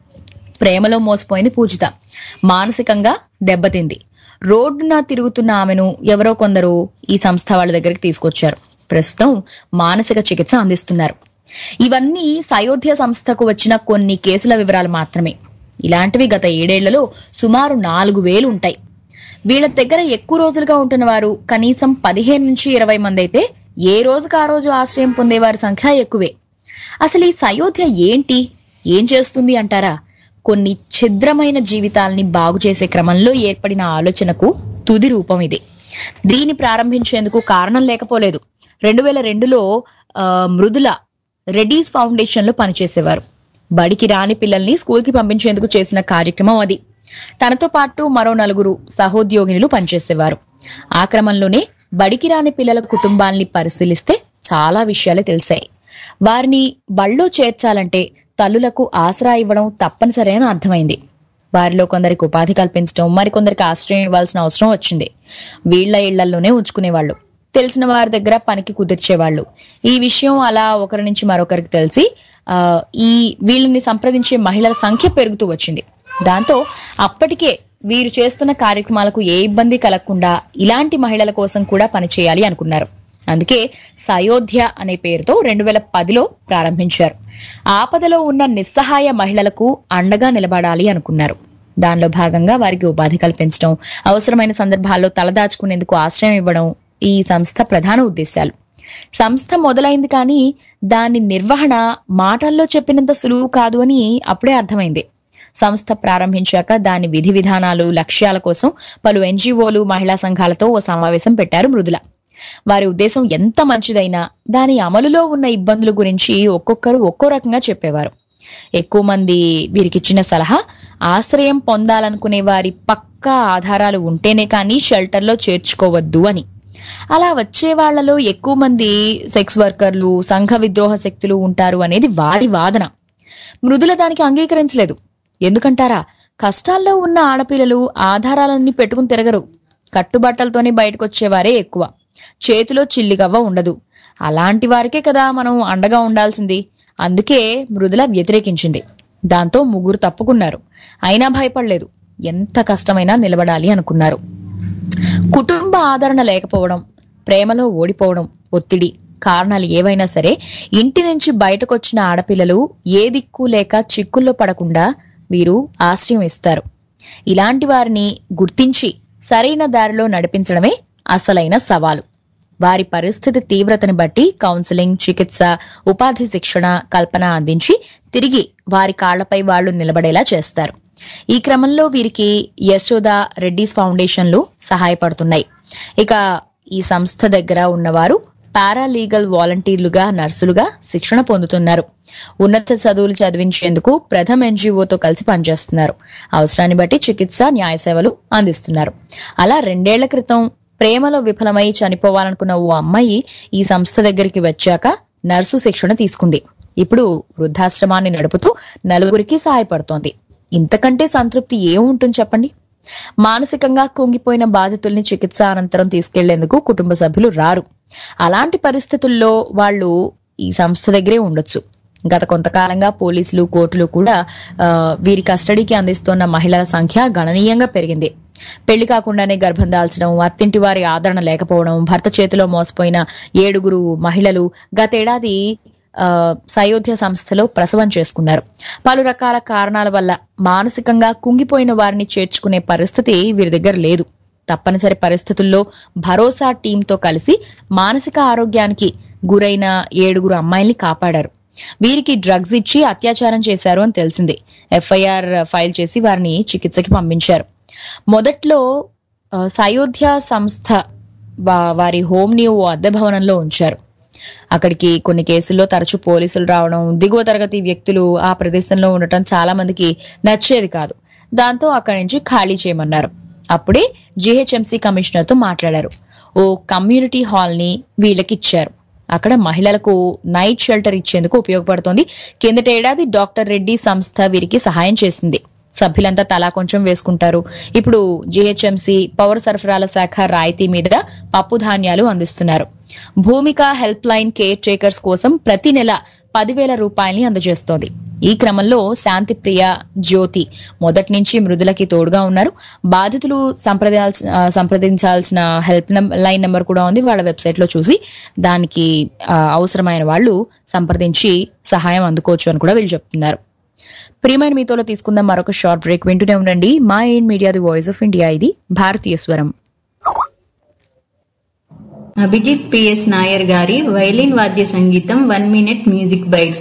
ప్రేమలో మోసపోయింది పూజిత. మానసికంగా దెబ్బతింది. రోడ్డున తిరుగుతున్న ఆమెను ఎవరో కొందరు ఈ సంస్థ వాళ్ళ దగ్గరికి తీసుకొచ్చారు. ప్రస్తుతం మానసిక చికిత్స అందిస్తున్నారు. ఇవన్నీ సయోధ్య సంస్థకు వచ్చిన కొన్ని కేసుల వివరాలు మాత్రమే. ఇలాంటివి గత ఏడేళ్లలో సుమారు నాలుగు వేలు ఉంటాయి. వీళ్ల దగ్గర ఎక్కువ రోజులుగా ఉంటున్న వారు కనీసం పదిహేను నుంచి ఇరవై మంది అయితే ఏ రోజుకు ఆ రోజు ఆశ్రయం పొందేవారి సంఖ్య ఎక్కువే. అసలు ఈ సయోధ్య ఏంటి, ఏం చేస్తుంది అంటారా? కొన్ని ఛిద్రమైన జీవితాల్ని బాగు చేసే క్రమంలో ఏర్పడిన ఆలోచనకు తుది రూపం ఇది. దీన్ని ప్రారంభించేందుకు కారణం లేకపోలేదు. రెండు వేల రెండులో ఆ మృదుల రెడ్డీస్ ఫౌండేషన్ లో పనిచేసేవారు. బడికి రాని పిల్లల్ని స్కూల్ కి పంపించేందుకు చేసిన కార్యక్రమం అది. తనతో పాటు మరో నలుగురు సహోద్యోగినులు పనిచేసేవారు. ఆ క్రమంలోనే బడికి రాని పిల్లల కుటుంబాల్ని పరిశీలిస్తే చాలా విషయాలు తెలిసాయి. వారిని బళ్ళో చేర్చాలంటే తల్లులకు ఆసరా ఇవ్వడం తప్పనిసరి అని అర్థమైంది. వారిలో కొందరికి ఉపాధి కల్పించడం, మరికొందరికి ఆశ్రయం ఇవ్వాల్సిన అవసరం వచ్చింది. వీళ్ల ఇళ్లలోనే ఉంచుకునేవాళ్లు. తెలిసిన వారి దగ్గర పనికి కుదిర్చేవాళ్లు. ఈ విషయం అలా ఒకరి నుంచి మరొకరికి తెలిసి ఆ ఈ వీళ్ళని సంప్రదించే మహిళల సంఖ్య పెరుగుతూ వచ్చింది. దాంతో అప్పటికే వీరు చేస్తున్న కార్యక్రమాలకు ఏ ఇబ్బంది కలగకుండా ఇలాంటి మహిళల కోసం కూడా పనిచేయాలి అనుకున్నారు. అందుకే సయోధ్య అనే పేరుతో రెండు వేల పదిలో ప్రారంభించారు. ఆపదలో ఉన్న నిస్సహాయ మహిళలకు అండగా నిలబడాలి అనుకున్నారు. దానిలో భాగంగా వారికి ఉపాధి కల్పించడం, అవసరమైన సందర్భాల్లో తలదాచుకునేందుకు ఆశ్రయం ఇవ్వడం ఈ సంస్థ ప్రధాన ఉద్దేశాలు. సంస్థ మొదలైంది కానీ దాని నిర్వహణ మాటల్లో చెప్పినంత సులువు కాదు అని అప్పుడే అర్థమైంది. సంస్థ ప్రారంభించాక దాని విధి విధానాలు, లక్ష్యాల కోసం పలు ఎన్జిఓలు, మహిళా సంఘాలతో ఓ సమావేశం పెట్టారు మృదుల. వారి ఉద్దేశం ఎంత మంచిదైనా దాని అమలులో ఉన్న ఇబ్బందుల గురించి ఒక్కొక్కరు ఒక్కో రకంగా చెప్పేవారు. ఎక్కువ మంది వీరికిచ్చిన సలహా, ఆశ్రయం పొందాలనుకునే వారి పక్కా ఆధారాలు ఉంటేనే కానీ షెల్టర్లో చేర్చుకోవద్దు అని. అలా వచ్చే వాళ్లలో ఎక్కువ మంది సెక్స్ వర్కర్లు, సంఘ విద్రోహ శక్తులు ఉంటారు అనేది వారి వాదన. మృదుల దానికి అంగీకరించలేదు. ఎందుకంటారా? కష్టాల్లో ఉన్న ఆడపిల్లలు ఆధారాలన్నీ పెట్టుకుని తిరగరు. కట్టుబట్టలతోనే బయటకు వచ్చేవారే ఎక్కువ. చేతిలో చిల్లిగవ్వ ఉండదు. అలాంటి వారికే కదా మనం అండగా ఉండాల్సింది. అందుకే మృదుల వ్యతిరేకించింది. దాంతో ముగ్గురు తప్పుకున్నారు. అయినా భయపడలేదు. ఎంత కష్టమైనా నిలబడాలి అనుకున్నారు. కుటుంబ ఆదరణ లేకపోవడం, ప్రేమలో ఓడిపోవడం, ఒత్తిడి కారణాలు ఏవైనా సరే ఇంటి నుంచి బయటకొచ్చిన ఆడపిల్లలు ఏ దిక్కు లేక చిక్కుల్లో పడకుండా వీరు ఆశ్రయం ఇస్తారు. ఇలాంటి వారిని గుర్తించి సరైన దారిలో నడిపించడమే అసలైన సవాలు. వారి పరిస్థితి తీవ్రతని బట్టి కౌన్సిలింగ్, చికిత్స, ఉపాధి శిక్షణ, కల్పన అందించి తిరిగి వారి కాళ్లపై వాళ్లు నిలబడేలా చేస్తారు. ఈ క్రమంలో వీరికి యశోద రెడ్డిస్ ఫౌండేషన్లు సహాయపడుతున్నాయి. ఇక ఈ సంస్థ దగ్గర ఉన్నవారు పారాలీగల్ వాలంటీర్లుగా, నర్సులుగా శిక్షణ పొందుతున్నారు. ఉన్నత చదువులు చదివించేందుకు ప్రథమ్ ఎన్జీఓతో కలిసి పనిచేస్తున్నారు. అవసరాన్ని బట్టి చికిత్స, న్యాయ సేవలు అందిస్తున్నారు. అలా రెండేళ్ల క్రితం ప్రేమలో విఫలమై చనిపోవాలనుకున్న ఓ అమ్మాయి ఈ సంస్థ దగ్గరికి వచ్చాక నర్సు శిక్షణ తీసుకుంది. ఇప్పుడు వృద్ధాశ్రమాన్ని నడుపుతూ నలుగురికి సహాయపడుతోంది. ఇంతకంటే సంతృప్తి ఏముంటుంది చెప్పండి? మానసికంగా కుంగిపోయిన బాధితుల్ని చికిత్స అనంతరం తీసుకెళ్లేందుకు కుటుంబ సభ్యులు రారు. అలాంటి పరిస్థితుల్లో వాళ్ళు ఈ సంస్థ దగ్గరే ఉండొచ్చు. గత కొంతకాలంగా పోలీసులు, కోర్టులు కూడా వీరి కస్టడీకి అందిస్తున్న మహిళల సంఖ్య గణనీయంగా పెరిగింది. పెళ్లి కాకుండానే గర్భం దాల్చడం, అత్తింటి వారి ఆదరణ లేకపోవడం, భర్త చేతిలో మోసపోయిన ఏడుగురు మహిళలు గతేడాది ఆ సయోధ్య సంస్థలో ప్రసవం చేసుకున్నారు. పలు రకాల కారణాల వల్ల మానసికంగా కుంగిపోయిన వారిని చేర్చుకునే పరిస్థితి వీరి దగ్గర లేదు. తప్పనిసరి పరిస్థితుల్లో భరోసా టీంతో కలిసి మానసిక ఆరోగ్యానికి గురైన ఏడుగురు అమ్మాయిల్ని కాపాడారు. వీరికి డ్రగ్స్ ఇచ్చి అత్యాచారం చేశారు అని తెలిసింది. ఎఫ్ఐఆర్ ఫైల్ చేసి వారిని చికిత్సకి పంపించారు. మొదట్లో సయోధ్య సంస్థ వారి హోమ్ ని ఓ అద్దె భవనంలో ఉంచారు. అక్కడికి కొన్ని కేసుల్లో తరచూ పోలీసులు రావడం, దిగువ తరగతి వ్యక్తులు ఆ ప్రదేశంలో ఉండటం చాలా మందికి నచ్చేది కాదు. దాంతో అక్కడి నుంచి ఖాళీ చేయమన్నారు. అప్పుడే జీహెచ్ఎంసీ కమిషనర్ తో మాట్లాడారు. ఓ కమ్యూనిటీ హాల్ ని వీళ్ళకి ఇచ్చారు. అక్కడ మహిళలకు నైట్ షెల్టర్ ఇచ్చేందుకు ఉపయోగపడుతోంది. కిందటేడాది డాక్టర్ రెడ్డి సంస్థ వీరికి సహాయం చేసింది. సభ్యులంతా తలా కొంచెం వేసుకుంటారు. ఇప్పుడు జీహెచ్ఎంసీ పౌర సరఫరాల శాఖ రాయితీ మీద పప్పు ధాన్యాలు అందిస్తున్నారు. Bhumika helpline caretakers కోసం ప్రతి నెల పదివేల రూపాయల్ని అందజేస్తోంది. ఈ క్రమంలో శాంతి ప్రియ, జ్యోతి మొదటి నుంచి మృదులకి తోడుగా ఉన్నారు. బాధితులు సంప్రదించాల్సిన హెల్ప్ లైన్ నెంబర్ కూడా ఉంది. వాళ్ళ వెబ్సైట్ లో చూసి దానికి అవసరమైన వాళ్ళు సంప్రదించి సహాయం అందుకోవచ్చు అని కూడా వీళ్ళు చెప్తున్నారు. ప్రియమైన మీతోలో తీసుకుందాం మరొక షార్ట్ బ్రేక్. వింటూనే ఉండండి MyInd media, the voice of India. ఇది భారతీయ స్వరం. అభిజిత్ పిఎస్ నాయర్ గారి వైలిన్ వాద్య సంగీతం one minute music bite.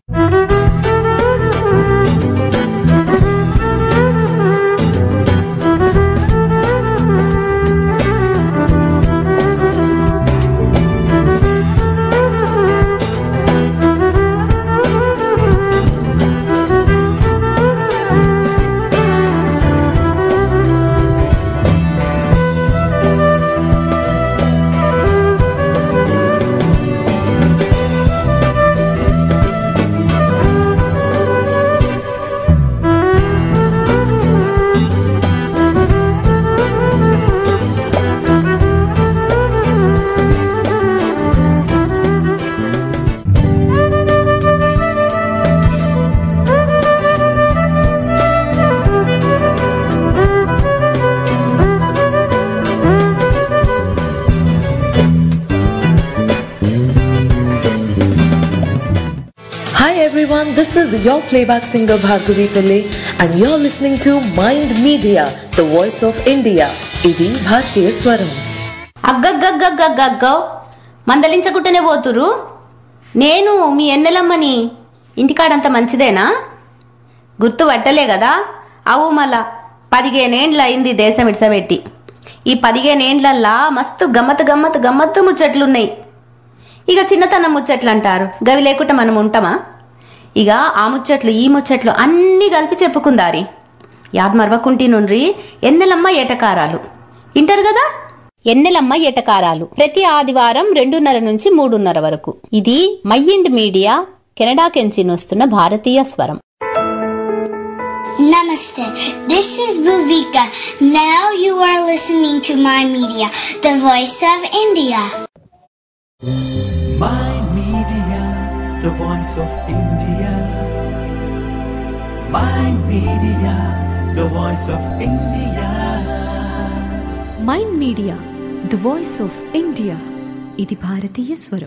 This is your playback singer Bhargavi Pillai and you're listening to Mind Media, the voice of India. ఇది భారతీయ స్వరం. అగ్గగ్గగ్గగ్గగ్గ మందలించకుంటేనే పోతురు. నేను మీ ఎన్నెలమ్మని. ఇంటికాడంత మంచిదేనా? గుర్తు పట్టలే కదా? అవు మళ్ళా పదిహేనేండ్ల అయింది దేశం ఇడ్సబెట్టి. ఈ పదిహేనేండ్లల్లా మస్తు గమ్మత్ గమ్మత్ గమ్మత్తు ముచ్చట్లున్నాయి. ఇక చిన్నతనం ముచ్చట్లు అంటారు, గవి లేకుండా మనం ఉంటామా? ఇక ఆ ముచ్చట్లు ఈ ముచ్చట్లు అన్ని కలిపి చెప్పుకుందారి. యాద్ మరవకుంటి నుండి ఎన్నెలమ్మ ఏటకారాలు ఇంటారు కదా. ఎన్నెలమ్మ ఏటకారాలు ప్రతి ఆదివారం రెండున్నర నుంచి మూడున్నర వరకు. ఇది మైండ్ మీడియా కెనడా కెంచి వస్తున్న భారతీయ స్వరం. Namaste. This is Bhuvika. Now you are listening to My Media, the voice of India. My Media, the voice of India. My Media, the voice of India. MyInd media the voice of India ఇది భారతీయ స్వరం.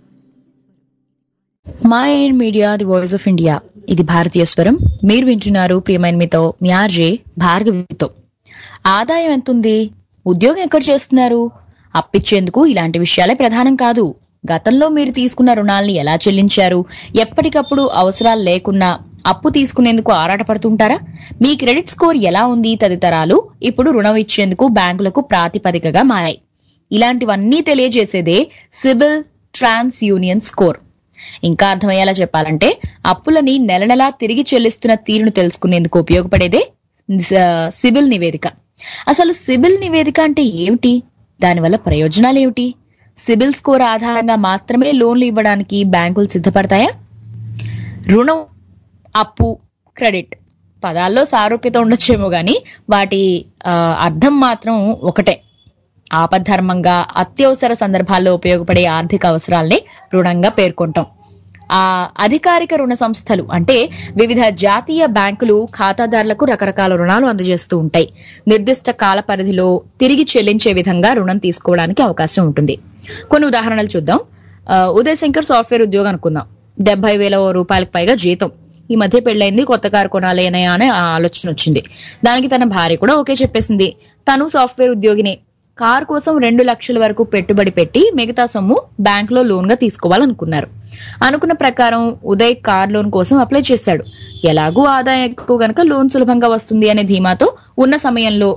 Mind media the voice of India ఇది భారతీయ స్వరం. మీరు వింటున్నారు ప్రియమైన మీతో మీ ఆర్జే భార్గవితో. ఆదాయం ఎంతుంది, ఉద్యోగం ఎక్కడ చేస్తున్నారు, అప్పిచ్చేందుకు ఇలాంటి విషయాలే ప్రధానం కాదు. గతంలో మీరు తీసుకున్న రుణాల్ని ఎలా చెల్లించారు, ఎప్పటికప్పుడు అవసరాలు లేకున్నా అప్పు తీసుకునేందుకు ఆరాటపడుతుంటారా, మీ క్రెడిట్ స్కోర్ ఎలా ఉంది తదితరాలు ఇప్పుడు రుణం ఇచ్చేందుకు బ్యాంకులకు ప్రాతిపదికగా మారాయి. ఇలాంటివన్నీ తెలియజేసేదే సిబిల్ ట్రాన్స్ యూనియన్ స్కోర్. ఇంకా అర్థమయ్యేలా చెప్పాలంటే అప్పులని నెల నెలా తిరిగి చెల్లిస్తున్న తీరును తెలుసుకునేందుకు ఉపయోగపడేదే సిబిల్ నివేదిక. అసలు సిబిల్ నివేదిక అంటే ఏమిటి, దానివల్ల ప్రయోజనాలు ఏమిటి, సిబిల్ స్కోర్ ఆధారంగా మాత్రమే లోన్లు ఇవ్వడానికి బ్యాంకులు సిద్ధపడతాయా? రుణం, అప్పు, క్రెడిట్ పదాల్లో సారూప్యత ఉండొచ్చేమో గాని వాటి అర్థం మాత్రం ఒకటే. ఆపద్ధర్మంగా అత్యవసర సందర్భాల్లో ఉపయోగపడే ఆర్థిక అవసరాల్ని రుణంగా పేర్కొంటాం. ఆ అధికారిక రుణ సంస్థలు అంటే వివిధ జాతీయ బ్యాంకులు ఖాతాదారులకు రకరకాల రుణాలు అందజేస్తూ ఉంటాయి. నిర్దిష్ట కాల పరిధిలో తిరిగి చెల్లించే విధంగా రుణం తీసుకోవడానికి అవకాశం ఉంటుంది. కొన్ని ఉదాహరణలు చూద్దాం. ఉదయ్ శంకర్ సాఫ్ట్వేర్ ఉద్యోగం అనుకుందాం. డెబ్బై వేల రూపాయలకు పైగా జీతం. ఈ మధ్య పెళ్లైంది, కొత్త కారు కొనాలేనయా అనే ఆలోచన వచ్చింది. దానికి తన భార్య కూడా ఓకే చెప్పేసింది. తను సాఫ్ట్వేర్ ఉద్యోగినే. కారు కోసం రెండు లక్షల వరకు పెట్టుబడి పెట్టి మిగతా సొమ్ము బ్యాంక్ లో లోన్ గా తీసుకోవాలనుకున్నారు. అనుకున్న ప్రకారం ఉదయ్ కార్ లోన్ కోసం అప్లై చేశాడు. ఎలాగూ ఆదాయం ఎక్కువ గనక లోన్ సులభంగా వస్తుంది అనే ధీమాతో ఉన్న సమయంలో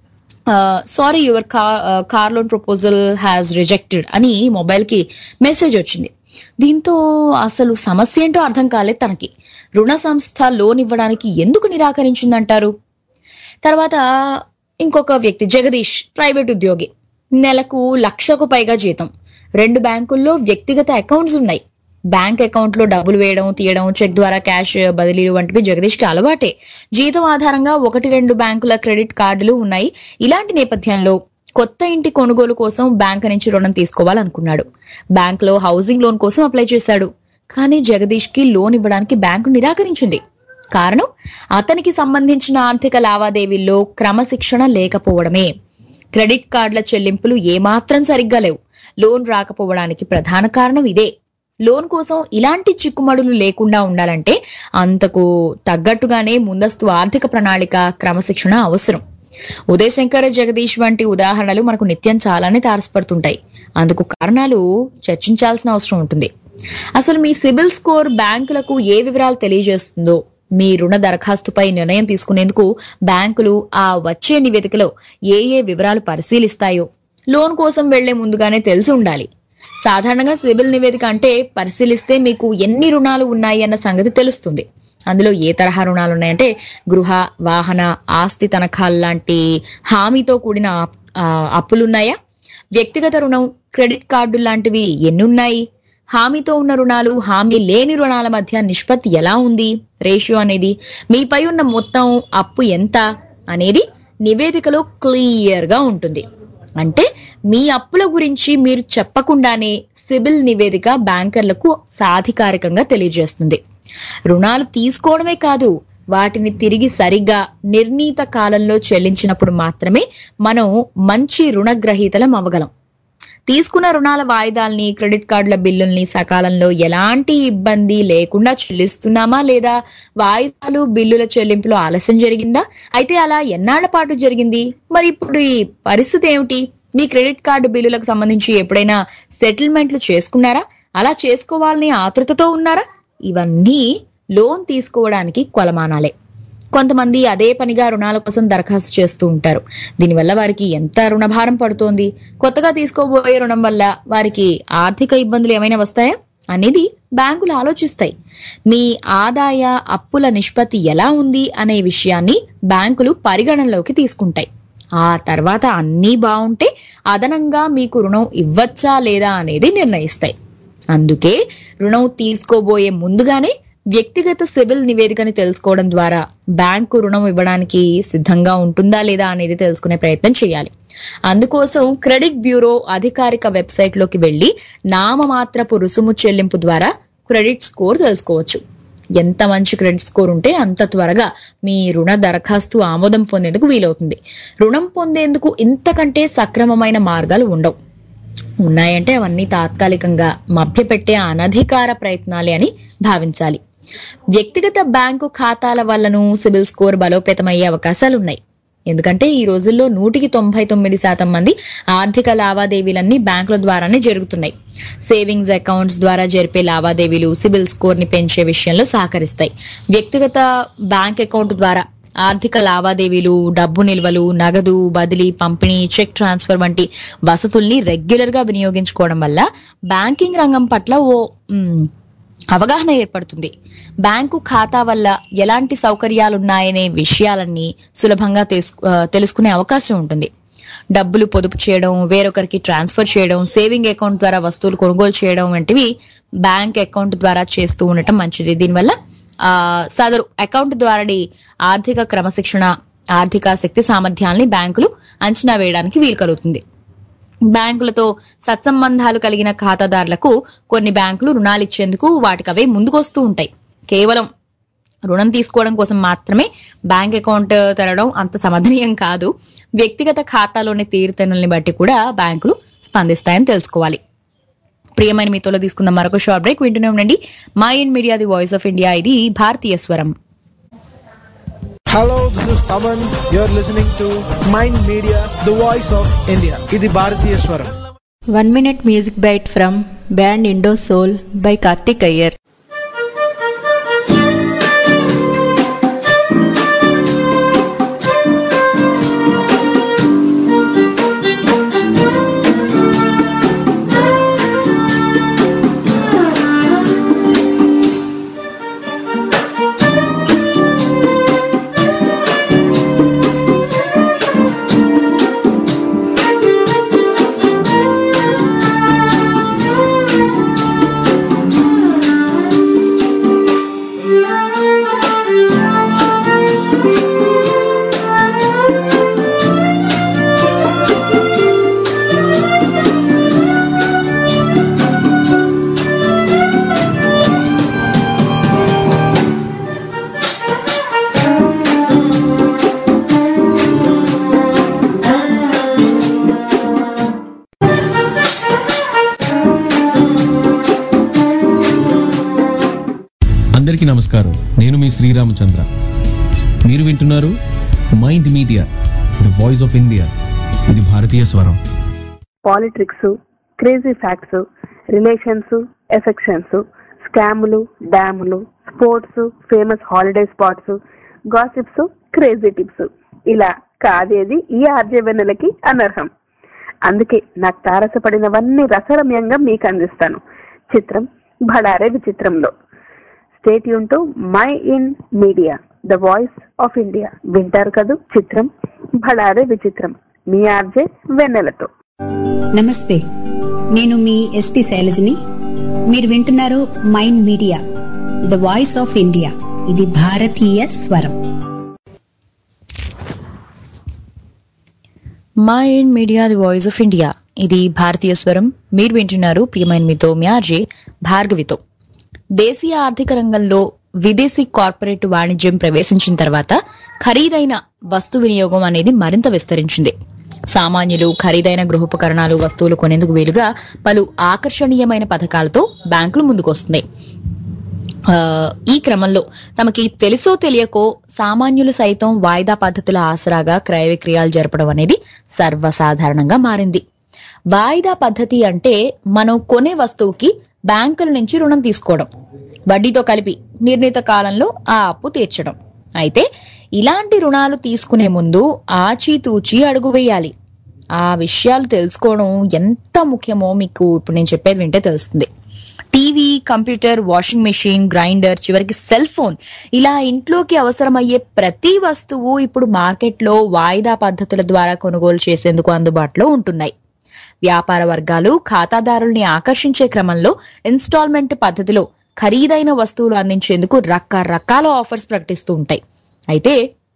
sorry your car loan proposal has rejected అని మొబైల్ కి మెసేజ్ వచ్చింది. దీంతో అసలు సమస్య ఏంటో అర్థం కాలేదు తనకి. రుణ సంస్థ లోన్ ఇవ్వడానికి ఎందుకు నిరాకరించిందంటారు? తర్వాత ఇంకొక వ్యక్తి జగదీష్, ప్రైవేట్ ఉద్యోగి. నెలకు లక్షకు పైగా జీతం. రెండు బ్యాంకుల్లో వ్యక్తిగత అకౌంట్స్ ఉన్నాయి. బ్యాంక్ అకౌంట్ లో డబ్బులు వేయడం, తీయడం, చెక్ ద్వారా క్యాష్ బదిలీలు వంటివి జగదీష్ కి అలవాటే. జీతం ఆధారంగా ఒకటి రెండు బ్యాంకుల క్రెడిట్ కార్డులు ఉన్నాయి. ఇలాంటి నేపథ్యంలో కొత్త ఇంటి కొనుగోలు కోసం బ్యాంక్ నుంచి రుణం తీసుకోవాలనుకున్నాడు. బ్యాంక్ లో హౌసింగ్ లోన్ కోసం అప్లై చేశాడు. కానీ జగదీష్ కి లోన్ ఇవ్వడానికి బ్యాంకు నిరాకరించింది. కారణం అతనికి సంబంధించిన ఆర్థిక లావాదేవీల్లో క్రమశిక్షణ లేకపోవడమే. క్రెడిట్ కార్డుల చెల్లింపులు ఏమాత్రం సరిగ్గా లేవు. లోన్ రాకపోవడానికి ప్రధాన కారణం ఇదే. లోన్ కోసం ఇలాంటి చిక్కుమడులు లేకుండా ఉండాలంటే అంతకు తగ్గట్టుగానే ముందస్తు ఆర్థిక ప్రణాళిక, క్రమశిక్షణ అవసరం. ఉదయ్ శంకర్, జగదీష్ వంటి ఉదాహరణలు మనకు నిత్యం చాలానే తారసపడుతుంటాయి. అందుకు కారణాలు చర్చించాల్సిన అవసరం ఉంటుంది. అసలు మీ సిబిల్ స్కోర్ బ్యాంకులకు ఏ వివరాలు తెలియజేస్తుందో, మీ రుణ దరఖాస్తుపై నిర్ణయం తీసుకునేందుకు బ్యాంకులు ఆ వచ్చే నివేదికలో ఏ ఏ వివరాలు పరిశీలిస్తాయో లోన్ కోసం వెళ్లే ముందుగానే తెలిసి ఉండాలి. సాధారణంగా సిబిల్ నివేదిక అంటే పరిశీలిస్తే మీకు ఎన్ని రుణాలు ఉన్నాయి అన్న సంగతి తెలుస్తుంది. అందులో ఏ తరహా రుణాలు ఉన్నాయంటే గృహ, వాహన, ఆస్తి తనఖాలు లాంటి హామీతో కూడిన అప్పులున్నాయా, వ్యక్తిగత రుణం, క్రెడిట్ కార్డు లాంటివి ఎన్నున్నాయి, హామీతో ఉన్న రుణాలు, హామీ లేని రుణాల మధ్య నిష్పత్తి ఎలా ఉంది, రేషియో అనేది, మీపై ఉన్న మొత్తం అప్పు ఎంత అనేది నివేదికలో క్లియర్ గా ఉంటుంది. అంటే మీ అప్పుల గురించి మీరు చెప్పకుండానే సిబిల్ నివేదిక బ్యాంకర్లకు సాధికారికంగా తెలియజేస్తుంది. రుణాలు తీసుకోవడమే కాదు, వాటిని తిరిగి సరిగ్గా నిర్ణీత కాలంలో చెల్లించినప్పుడు మాత్రమే మనం మంచి రుణగ్రహీతలం అవ్వగలం. తీసుకున్న రుణాల వాయిదాల్ని, క్రెడిట్ కార్డుల బిల్లుల్ని సకాలంలో ఎలాంటి ఇబ్బంది లేకుండా చెల్లిస్తున్నామా లేదా, వాయిదాలు, బిల్లుల చెల్లింపులో ఆలస్యం జరిగిందా, అయితే అలా ఎన్నాళ్ల పాటు జరిగింది, మరి ఇప్పుడు ఈ పరిస్థితి ఏమిటి, మీ క్రెడిట్ కార్డు బిల్లులకు సంబంధించి ఎప్పుడైనా సెటిల్మెంట్లు చేసుకున్నారా, అలా చేసుకోవాలని ఆతృతతో ఉన్నారా, ఇవన్నీ లోన్ తీసుకోవడానికి కొలమానాలే. కొంతమంది అదే పనిగా రుణాల కోసం దరఖాస్తు చేస్తూ ఉంటారు. దీనివల్ల వారికి ఎంత రుణభారం పడుతోంది, కొత్తగా తీసుకోబోయే రుణం వల్ల వారికి ఆర్థిక ఇబ్బందులు ఏమైనా వస్తాయా అనేది బ్యాంకులు ఆలోచిస్తాయి. మీ ఆదాయ అప్పుల నిష్పత్తి ఎలా ఉంది అనే విషయాన్ని బ్యాంకులు పరిగణనలోకి తీసుకుంటాయి. ఆ తర్వాత అన్నీ బాగుంటే అదనంగా మీకు రుణం ఇవ్వచ్చా లేదా అనేది నిర్ణయిస్తాయి. అందుకే రుణం తీసుకోబోయే ముందుగానే వ్యక్తిగత సిబిల్ నివేదికని తెలుసుకోవడం ద్వారా బ్యాంకు రుణం ఇవ్వడానికి సిద్ధంగా ఉంటుందా లేదా అనేది తెలుసుకునే ప్రయత్నం చేయాలి. అందుకోసం క్రెడిట్ బ్యూరో అధికారిక వెబ్సైట్ లోకి వెళ్లి నామమాత్రపు రుసుము చెల్లింపు ద్వారా క్రెడిట్ స్కోర్ తెలుసుకోవచ్చు. ఎంత మంచి క్రెడిట్ స్కోర్ ఉంటే అంత త్వరగా మీ రుణ దరఖాస్తు ఆమోదం పొందేందుకు వీలవుతుంది. రుణం పొందేందుకు ఇంతకంటే సక్రమమైన మార్గాలు ఉండవు. ఉన్నాయంటే అవన్నీ తాత్కాలికంగా మభ్యపెట్టే అనధికార ప్రయత్నాలే అని భావించాలి. వ్యక్తిగత బ్యాంకు ఖాతాల వల్లను సిబిల్ స్కోర్ బలోపేతమయ్యే అవకాశాలున్నాయి. ఎందుకంటే ఈ రోజుల్లో నూటికి తొంభై తొమ్మిది శాతం మంది ఆర్థిక లావాదేవీలన్నీ బ్యాంకుల ద్వారానే జరుగుతున్నాయి. సేవింగ్స్ అకౌంట్స్ ద్వారా జరిపే లావాదేవీలు సిబిల్ స్కోర్ ని పెంచే విషయంలో సహకరిస్తాయి. వ్యక్తిగత బ్యాంక్ అకౌంట్ ద్వారా ఆర్థిక లావాదేవీలు, డబ్బు నిల్వలు, నగదు బదిలీ, పంపిణీ, చెక్ ట్రాన్స్ఫర్ వంటి వసతుల్ని రెగ్యులర్ గా వినియోగించుకోవడం వల్ల బ్యాంకింగ్ రంగం పట్ల ఓ అవగాహన ఏర్పడుతుంది. బ్యాంకు ఖాతా వల్ల ఎలాంటి సౌకర్యాలున్నాయనే విషయాలన్నీ సులభంగా తెలుసుకునే అవకాశం ఉంటుంది. డబ్బులు పొదుపు చేయడం, వేరొకరికి ట్రాన్స్ఫర్ చేయడం, సేవింగ్ అకౌంట్ ద్వారా వస్తువులు కొనుగోలు చేయడం వంటివి బ్యాంక్ అకౌంట్ ద్వారా చేస్తూ ఉండటం మంచిది. దీనివల్ల ఆ సదరు అకౌంట్ ద్వారా ఆర్థిక క్రమశిక్షణ, ఆర్థిక శక్తి సామర్థ్యాల్ని బ్యాంకులు అంచనా వేయడానికి వీలు కలుగుతుంది. బ్యాంకులతో సత్సంబంధాలు కలిగిన ఖాతాదారులకు కొన్ని బ్యాంకులు రుణాలు ఇచ్చేందుకు వాటికవే ముందుకొస్తూ ఉంటాయి. కేవలం రుణం తీసుకోవడం కోసం మాత్రమే బ్యాంక్ అకౌంట్ తెరవడం అంత సమర్థనీయం కాదు. వ్యక్తిగత ఖాతాలోని తీరుతెన్నుల్ని బట్టి కూడా బ్యాంకులు స్పందిస్తాయని తెలుసుకోవాలి. ప్రియమైన మీతోలో తీసుకుందాం మరొక షార్ట్ బ్రేక్. వింటూనే ఉండండి mind media the voice of India. ఇది భారతీయ స్వరం. Hello, this is Taman. You're listening to Mind Media, the voice of India. Idi Bharatiya Swaram. One minute music bite from band Indo Soul by Karthik Iyer. అందరికీ నమస్కారం. నేను మీ శ్రీరామచంద్ర. మీరు వింటున్నారు mind media, the voice of India. ఇది భారతీయ స్వరం. Politics, crazy facts, relations, affections, స్కాములు, డ్యాములు, sports, famous holiday spots, gossips, crazy tips, ఇలా కాదేది ఈ ఆర్జే వెన్నెలకి అనర్హం. అందుకే నాకు తారసపడినవన్నీ రసరమ్యంగా మీకు అందిస్తాను. చిత్రం భడారే విచిత్రంలో. Stay tune to my in media, the voice of India. వింటారు కదూ చిత్రం భడారే విచిత్రం, మీ ఆర్జే వెన్నెలతో. నమస్తే, నేను మీ ఎస్పి శైలజని. మీరు వింటున్నారు mind media, the voice of India. ఇది భారతీయ స్వరం. Mind media, the voice of India. ఇది భారతీయ స్వరం. మీరు వింటున్నారు ప్రియమైన మీతో మీ ఆర్జే భార్గవితో. దేశీయ ఆర్థిక రంగంలో విదేశీ కార్పొరేట్ వాణిజ్యం ప్రవేశించిన తర్వాత ఖరీదైన వస్తు వినియోగం అనేది మరింత విస్తరించింది. సామాన్యులు ఖరీదైన గృహోపకరణాలు, వస్తువులు కొనేందుకు వీలుగా పలు ఆకర్షణీయమైన పథకాలతో బ్యాంకులు ముందుకొస్తున్నాయి. ఈ క్రమంలో తమకి తెలుసో తెలియకో సామాన్యులు సైతం వాయిదా పద్ధతుల ఆసరాగా క్రయ విక్రయాలు జరపడం అనేది సర్వసాధారణంగా మారింది. వాయిదా పద్ధతి అంటే మనం కొనే వస్తువుకి బ్యాంకుల నుంచి రుణం తీసుకోవడం, వడ్డీతో కలిపి నిర్ణీత కాలంలో ఆ అప్పు తీర్చడం. అయితే ఇలాంటి రుణాలు తీసుకునే ముందు ఆచితూచి అడుగు వేయాలి. ఆ విషయాలు తెలుసుకోవడం ఎంత ముఖ్యమో మీకు ఇప్పుడు నేను చెప్పేది వింటే తెలుస్తుంది. TV, computer, washing machine, grinder, చివరికి సెల్ ఫోన్, ఇలా ఇంట్లోకి అవసరమయ్యే ప్రతి వస్తువు ఇప్పుడు మార్కెట్లో వాయిదా పద్ధతుల ద్వారా కొనుగోలు చేసేందుకు అందుబాటులో ఉంటున్నాయి. వ్యాపార వర్గాలు ఖాతాదారుల్ని ఆకర్షించే క్రమంలో ఇన్స్టాల్మెంట్ పద్ధతిలో ఖరీదైన వస్తువులు అందించేందుకు రకరకాల ఆఫర్స్ ప్రకటిస్తూ ఉంటాయి. అయితే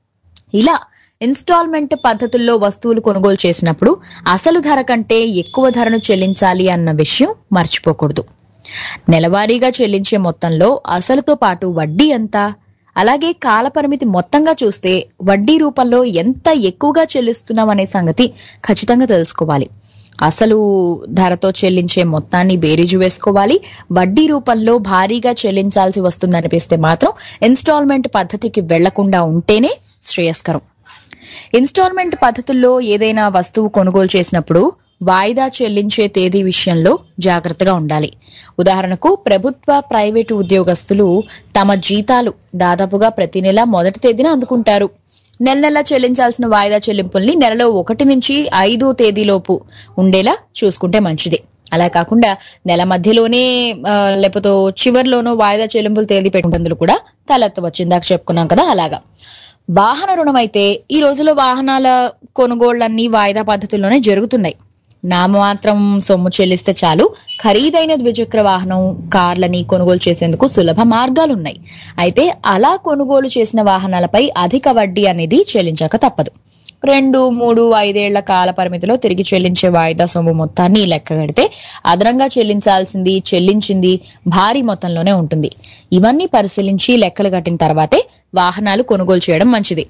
ఇలా ఇన్స్టాల్మెంట్ పద్ధతుల్లో వస్తువులు కొనుగోలు చేసినప్పుడు అసలు ధర కంటే ఎక్కువ ధరను చెల్లించాలి అన్న విషయం మర్చిపోకూడదు. నెలవారీగా చెల్లించే మొత్తంలో అసలుతో పాటు వడ్డీ ఎంత, అలాగే కాలపరిమితి మొత్తంగా చూస్తే వడ్డీ రూపంలో ఎంత ఎక్కువగా చెల్లిస్తున్నాం అనే సంగతి ఖచ్చితంగా తెలుసుకోవాలి. అసలు ధరతో చెల్లించే మొత్తాన్ని బేరీజు వేసుకోవాలి. వడ్డీ రూపంలో భారీగా చెల్లించాల్సి వస్తుందనిపిస్తే మాత్రం ఇన్స్టాల్మెంట్ పద్ధతికి వెళ్లకుండా ఉంటేనే శ్రేయస్కరం. ఇన్స్టాల్మెంట్ పద్ధతుల్లో ఏదైనా వస్తువు కొనుగోలు చేసినప్పుడు వాయిదా చెల్లించే తేదీ విషయంలో జాగ్రత్తగా ఉండాలి. ఉదాహరణకు ప్రభుత్వ ప్రైవేటు ఉద్యోగస్తులు తమ జీతాలు దాదాపుగా ప్రతి నెల మొదటి తేదీన అందుకుంటారు. నెల నెల చెల్లించాల్సిన వాయిదా చెల్లింపుల్ని నెలలో ఒకటి నుంచి ఐదో తేదీలోపు ఉండేలా చూసుకుంటే మంచిది. అలా కాకుండా నెల మధ్యలోనే లేకపోతే చివరిలోనో వాయిదా చెల్లింపులు తేదీ పెట్టుకుంటందుకు కూడా తలెత్తవచ్చు. ఇందాక చెప్పుకున్నాం కదా అలాగా. వాహన రుణం అయితే ఈ రోజుల్లో వాహనాల కొనుగోళ్లన్నీ వాయిదా పద్ధతుల్లోనే జరుగుతున్నాయి. నామమాత్రం సొమ్ము చెల్లిస్తే చాలు ఖరీదైన ద్విచక్ర వాహనం, కార్లని కొనుగోలు చేసేందుకు సులభ మార్గాలున్నాయి. అయితే అలా కొనుగోలు చేసిన వాహనాలపై అధిక వడ్డీ అనేది చెల్లించక తప్పదు. రెండు మూడు ఐదేళ్ల కాల పరిమితిలో తిరిగి చెల్లించే వాయిదా సొమ్ము మొత్తాన్ని లెక్కగడితే అదనంగా చెల్లించాల్సింది చెల్లించింది భారీ మొత్తంలోనే ఉంటుంది. ఇవన్నీ పరిశీలించి లెక్కలు కట్టిన తర్వాతే వాహనాలు కొనుగోలు చేయడం మంచిది.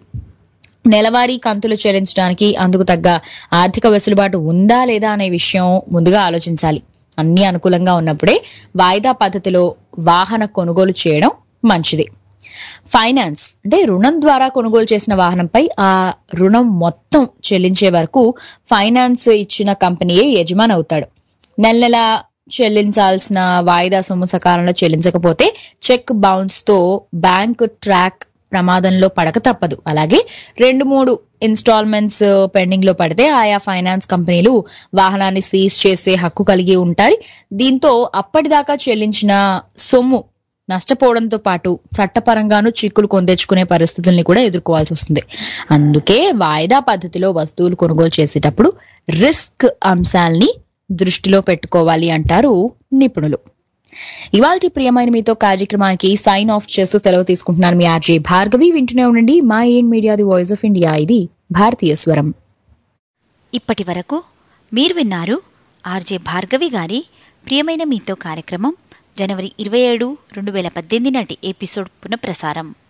నెలవారీ కంతులు చెల్లించడానికి అందుకు తగ్గ ఆర్థిక వెసులుబాటు ఉందా లేదా అనే విషయం ముందుగా ఆలోచించాలి. అన్ని అనుకూలంగా ఉన్నప్పుడే వాయిదా పద్ధతిలో వాహన కొనుగోలు చేయడం మంచిది. ఫైనాన్స్ అంటే రుణం ద్వారా కొనుగోలు చేసిన వాహనంపై ఆ రుణం మొత్తం చెల్లించే వరకు ఫైనాన్స్ ఇచ్చిన కంపెనీయే యజమాని అవుతాడు. నెల నెల చెల్లించాల్సిన వాయిదా సొమ్ము సకాలంలో చెల్లించకపోతే చెక్ బౌన్స్ తో బ్యాంక్ ట్రాక్ ప్రమాదంలో పడక తప్పదు. అలాగే రెండు మూడు ఇన్స్టాల్మెంట్స్ పెండింగ్ లో పడితే ఆయా ఫైనాన్స్ కంపెనీలు వాహనాన్ని సీజ్ చేసే హక్కు కలిగి ఉంటాయి. దీంతో అప్పటిదాకా చెల్లించిన సొమ్ము నష్టపోవడంతో పాటు చట్టపరంగాను చిక్కులు కొందెచ్చుకునే పరిస్థితుల్ని కూడా ఎదుర్కోవాల్సి వస్తుంది. అందుకే వాయిదా పద్ధతిలో వస్తువులు కొనుగోలు చేసేటప్పుడు రిస్క్ అంశాల్ని దృష్టిలో పెట్టుకోవాలి అంటారు నిపుణులు. ఇవాల్టి ప్రియమైన మీతో కార్యక్రమానికి సైన్ ఆఫ్ చేస్తూ సెలవు తీసుకుంటున్నాను. మీ ఆర్జే భార్గవి. వింటూనే ఉండండి my in media the voice of India. ఇది భారతీయ స్వరం. ఇప్పటి వరకు మీరు విన్నారు ఆర్జే భార్గవి గారి ప్రియమైన మీతో కార్యక్రమం జనవరి ఇరవై ఏడు రెండు వేల పద్దెనిమిది నాటి ఎపిసోడ్ పునఃప్రసారం.